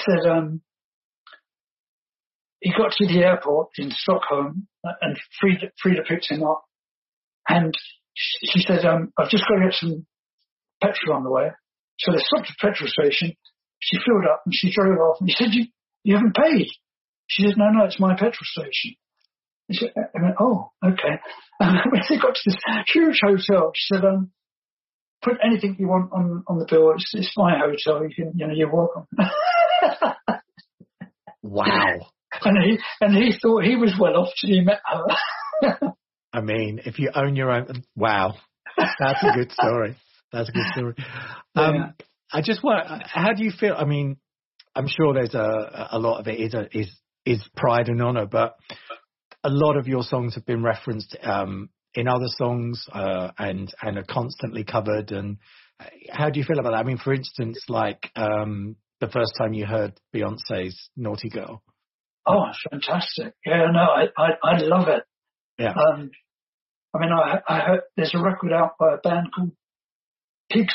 he got to the airport in Stockholm and Frida picked him up, and she said, I've just got to get some petrol on the way. So they stopped at the petrol station. She filled up and she drove off. And he said, you haven't paid? She said, no, it's my petrol station. I went, oh, okay. And when they got to this huge hotel, she said, put anything you want on the bill. It's my hotel. You're welcome. Wow. And he thought he was well off till he met her. I mean, if you own your own, wow, that's a good story. That's a good story. Yeah. I just want. How do you feel? I mean, I'm sure there's a lot of it is pride and honor, but a lot of your songs have been referenced in other songs and are constantly covered. And how do you feel about that? I mean, for instance, like the first time you heard Beyonce's "Naughty Girl." Oh, fantastic! Yeah, no, I love it. Yeah. I mean, I heard there's a record out by a band called Pigs.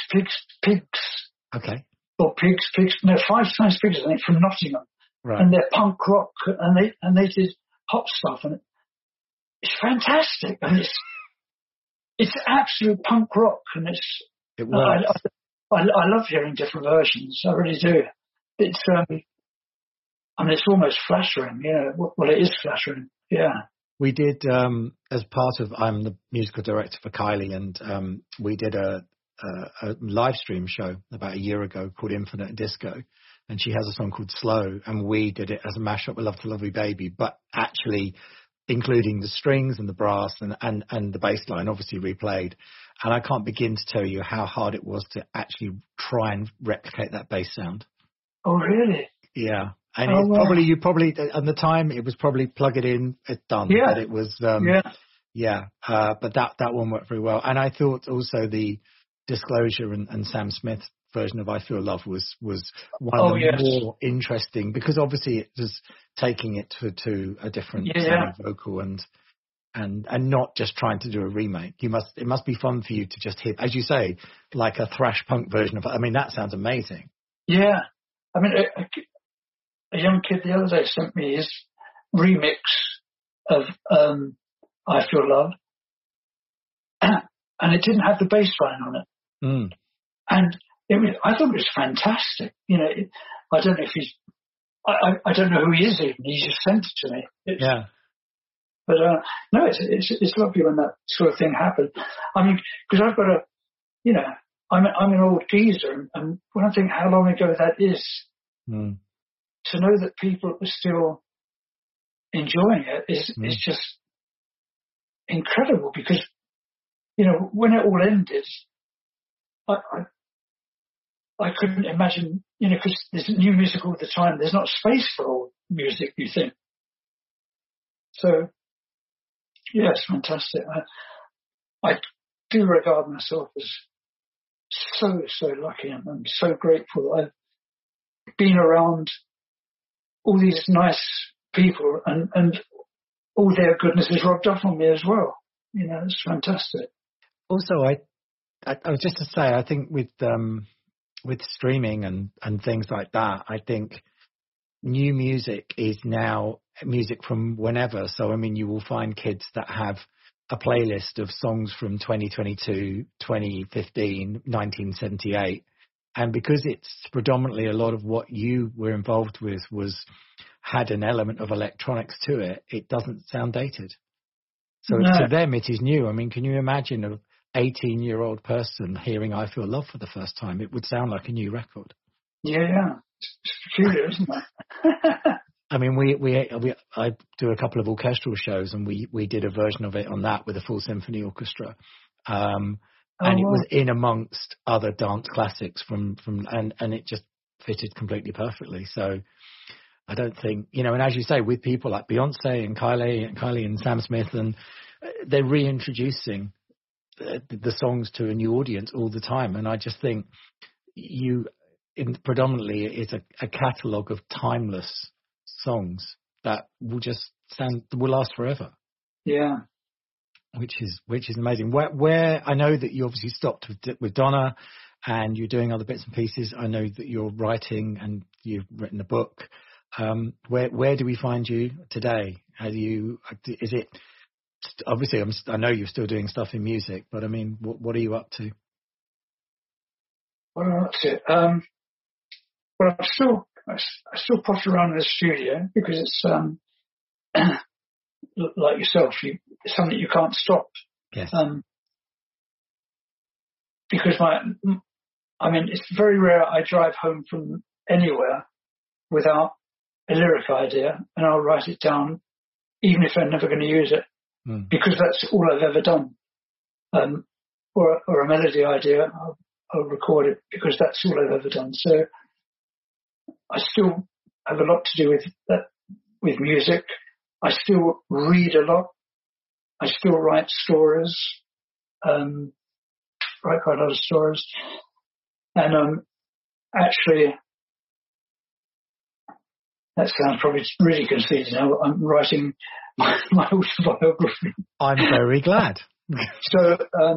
Okay. Or Pigs. No, 5 Times Pigs, I think, from Nottingham. Right. And they're punk rock, and they did hot stuff, and it's fantastic. And it's absolute punk rock, and it works. I love hearing different versions. I really do. It's I mean, it's almost flattering. Well, it is flattering. Yeah. We did, as part of, I'm the musical director for Kylie, and we did a live stream show about a year ago called Infinite Disco, and she has a song called Slow, and we did it as a mashup with Love to Love You Baby, but actually including the strings and the brass and the bass line, obviously replayed. And I can't begin to tell you how hard it was to actually try and replicate that bass sound. Oh, really? Yeah. And it's probably, at the time, it was probably plug it in, it's done. Yeah. But it was, but that one worked very well. And I thought also the Disclosure and Sam Smith's version of I Feel Love was one of the more interesting, because obviously it was taking it to a different vocal and not just trying to do a remake. It must be fun for you to just hit, as you say, like a thrash punk version of it. I mean, that sounds amazing. Yeah. I mean, a young kid the other day sent me his remix of I Feel Love, and it didn't have the bass line on it. Mm. And I thought it was fantastic. I don't know if he's, I don't know who he is even. He just sent it to me. But no, it's lovely when that sort of thing happens. I mean, because I've got I'm an old geezer, and when I think how long ago that is, to know that people are still enjoying it is just incredible. Because when it all ended, I couldn't imagine, because there's new music all the time. There's not space for old music, you think. So, yeah, it's fantastic. I do regard myself as so lucky, and I'm so grateful that I've been around all these nice people, and all their goodness is rubbed off on me as well. It's fantastic. Also, I was just to say, I think with streaming and things like that, I think new music is now music from whenever. So, I mean, you will find kids that have a playlist of songs from 2022, 2015, 1978. And because it's predominantly a lot of what you were involved with had an element of electronics to it, it doesn't sound dated. So to them, it is new. I mean, can you imagine an 18-year-old person hearing I Feel Love for the first time? It would sound like a new record. Yeah. It's peculiar, isn't it? I mean, I do a couple of orchestral shows, and we did a version of it on that with a full symphony orchestra. And it was in amongst other dance classics and it just fitted completely perfectly. So I don't think, and as you say, with people like Beyonce and Kylie and Sam Smith, and they're reintroducing the songs to a new audience all the time. And I just think predominantly it's a catalogue of timeless songs that will last forever. Yeah. Which is amazing. Where I know that you obviously stopped with Donna, and you're doing other bits and pieces. I know that you're writing and you've written a book. Where do we find you today? Is it obviously? I know you're still doing stuff in music, but I mean, what are you up to? What am I up to? Well, I still potter around in the studio because it's like yourself, it's something you can't stop. Yes. Because it's very rare I drive home from anywhere without a lyric idea, and I'll write it down, even if I'm never going to use it, because that's all I've ever done. Or a melody idea, I'll record it because that's all I've ever done. So I still have a lot to do with that, with music. I still read a lot. I still write stories, write quite a lot of stories. And actually, that sounds probably really conceited now. I'm writing my autobiography. I'm very glad. So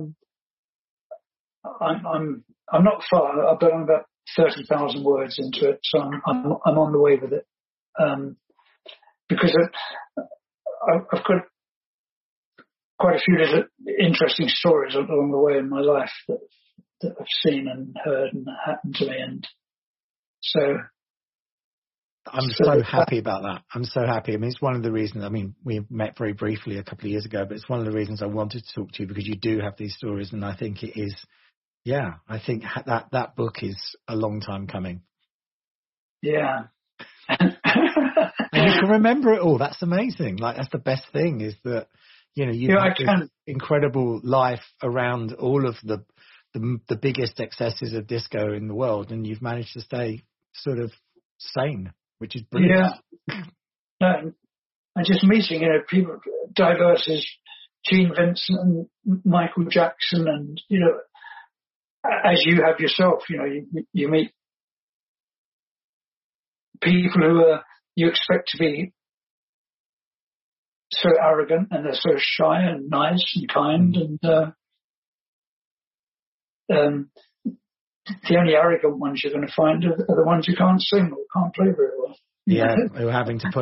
I'm not far, but I'm about 30,000 words into it. So I'm on the way with it, because I've got quite a few little interesting stories along the way in my life that I've seen and heard and that happened to me, and so. I'm so happy about that. I'm so happy. I mean, it's one of the reasons, we met very briefly a couple of years ago, but it's one of the reasons I wanted to talk to you, because you do have these stories, and I think it is, I think that book is a long time coming. Yeah. And you can remember it all. That's amazing. Like, that's the best thing, is that, you've had this incredible life around all of the biggest excesses of disco in the world, and you've managed to stay sort of sane, which is brilliant. Yeah. And just meeting, people diverse as Gene Vincent and Michael Jackson, and, as you have yourself, you meet people who you expect to be so arrogant, and they're so shy and nice and kind, and the only arrogant ones you're going to find are the ones who can't sing or can't play very well. Yeah, who are having to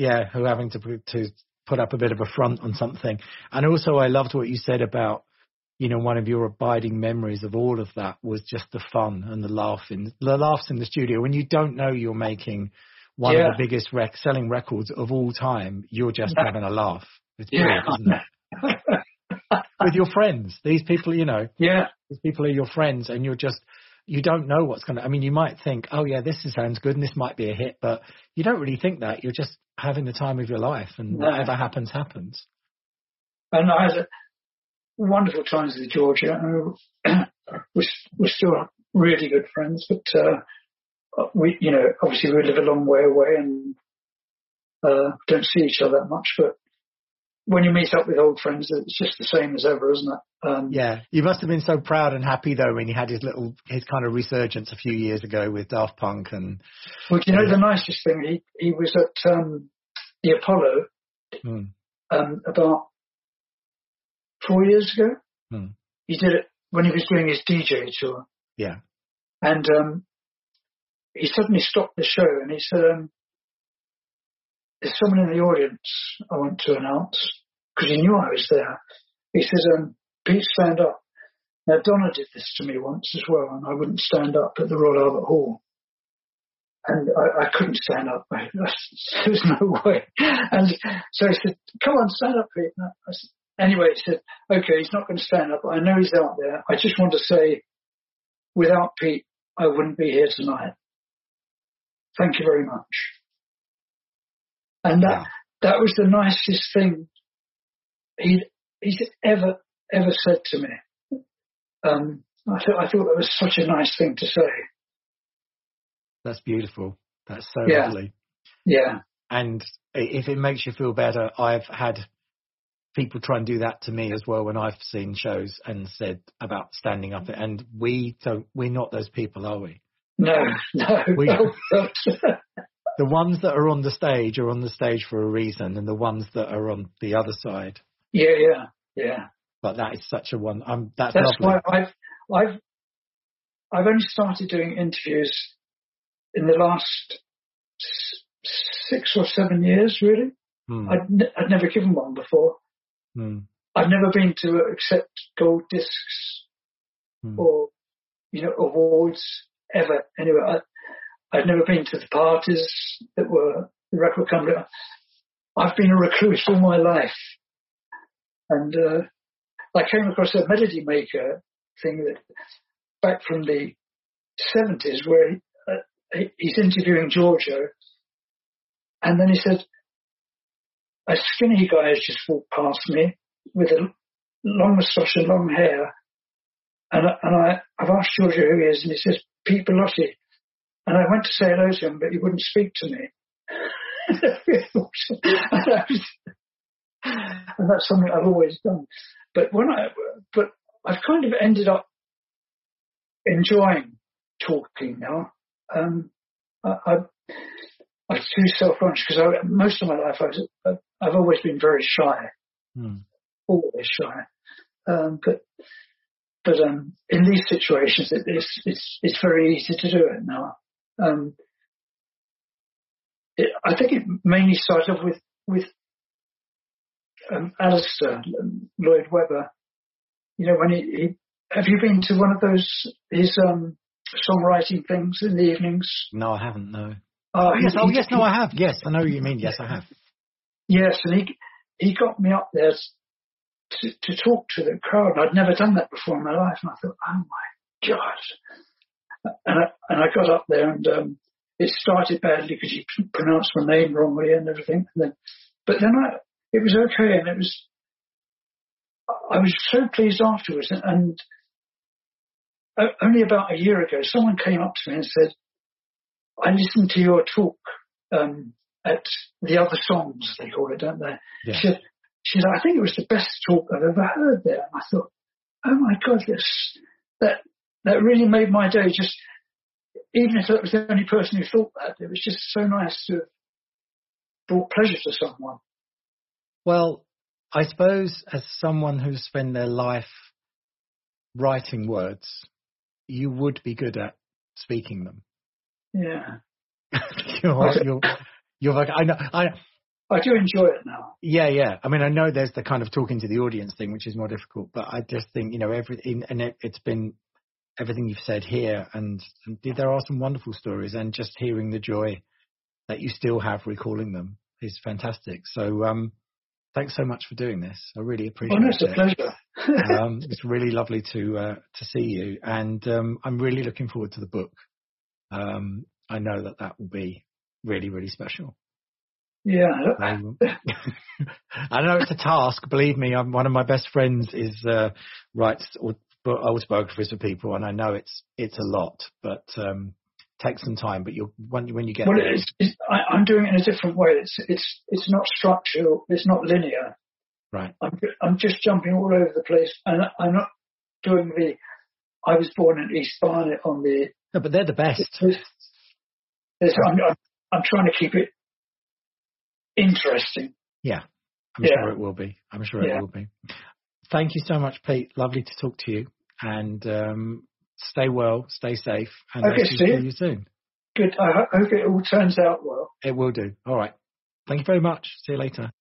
put up a bit of a front on something. And also, I loved what you said about, one of your abiding memories of all of that was just the fun and the laughs in the studio. When you don't know you're making one of the biggest selling records of all time, you're just having a laugh. It's brilliant, isn't it? With your friends, these people, these people are your friends, and you don't know what's going to, you might think, oh yeah, this sounds good and this might be a hit, but you don't really think that. You're just having the time of your life, and whatever happens, happens. And I had wonderful times with Georgia. We're still really good friends, but we, obviously we live a long way away and don't see each other that much, but when you meet up with old friends, it's just the same as ever, isn't it? You must have been so proud and happy though when he had his kind of resurgence a few years ago with Daft Punk. And well, the nicest thing, he was at the Apollo about 4 years ago. He did it when he was doing his DJ tour. Yeah, and he suddenly stopped the show and he said, "There's someone in the audience I want to announce," because he knew I was there. He says, "Pete, stand up." Now, Donna did this to me once as well, and I wouldn't stand up at the Royal Albert Hall. And I couldn't stand up. There was no way. And so he said, "Come on, stand up, Pete." Anyway, he said, "Okay, he's not going to stand up. I know he's out there. I just want to say, without Pete, I wouldn't be here tonight. Thank you very much." And that was the nicest thing he's ever said to me. I thought that was such a nice thing to say. That's beautiful. That's so lovely. Yeah. And if it makes you feel better, I've had people try and do that to me as well when I've seen shows and said about standing up. And we're not those people, are we? No. The the ones that are on the stage for a reason, and the ones that are on the other side. Yeah. But that is such a one. That's lovely. Why I've only started doing interviews in the last 6 or 7 years, really. I'd never given one before. I've never been to accept gold discs or, awards ever. Anyway, I'd never been to the parties that were the record company. I've been a recluse all my life. And I came across a Melody Maker thing that back from the 70s where he's interviewing Giorgio. And then he said, a skinny guy has just walked past me with a long moustache and long hair. And I've asked Giorgio who he is, and he says, Pete Bellotti. And I went to say hello to him, but he wouldn't speak to me. And that's something I've always done. But I've kind of ended up enjoying talking now. I'm too self-conscious because most of my life I've always been very shy, always shy. But in these situations, it's very easy to do it now. I think it mainly started off with Alistair Lloyd Webber. When he have you been to one of his songwriting things in the evenings? No, I haven't. No. Yes. No, I have. Yes, I know what you mean. Yes, I have. Yes, and he got me up there to talk to the crowd. I'd never done that before in my life, and I thought, oh my God! And I got up there, and it started badly because he pronounced my name wrongly and everything. But then it was okay, and I was so pleased afterwards. And only about a year ago, someone came up to me and said, I listened to your talk at the Other Songs, they call it, don't they? Yeah. She said, I think it was the best talk I've ever heard there. And I thought, oh my God, that really made my day. Just even if that was the only person who thought that, it was just so nice to have brought pleasure to someone. Well, I suppose as someone who's spent their life writing words, you would be good at speaking them. Yeah. you're like, I know. I do enjoy it now. Yeah. I mean, I know there's the kind of talking to the audience thing, which is more difficult, but I just think, it's been everything you've said here, and there are some wonderful stories, and just hearing the joy that you still have recalling them is fantastic. So, thanks so much for doing this. I really appreciate it. It's a pleasure. It's really lovely to see you, and I'm really looking forward to the book. I know that will be really, really special. Yeah. I know it's a task. Believe me, one of my best friends writes autobiographies for people, and I know it's a lot, but takes some time. But when you get there, I'm doing it in a different way. It's not structural. It's not linear. Right. I'm just jumping all over the place, and I'm not doing I was born in East Barnet on the. No, but they're the best. I'm trying to keep it interesting. Yeah, I'm sure it will be. It will be. Thank you so much, Pete. Lovely to talk to you, and stay well, stay safe, and I'll see you soon. Good. I hope it all turns out well. It will do. All right. Thank you very much. See you later.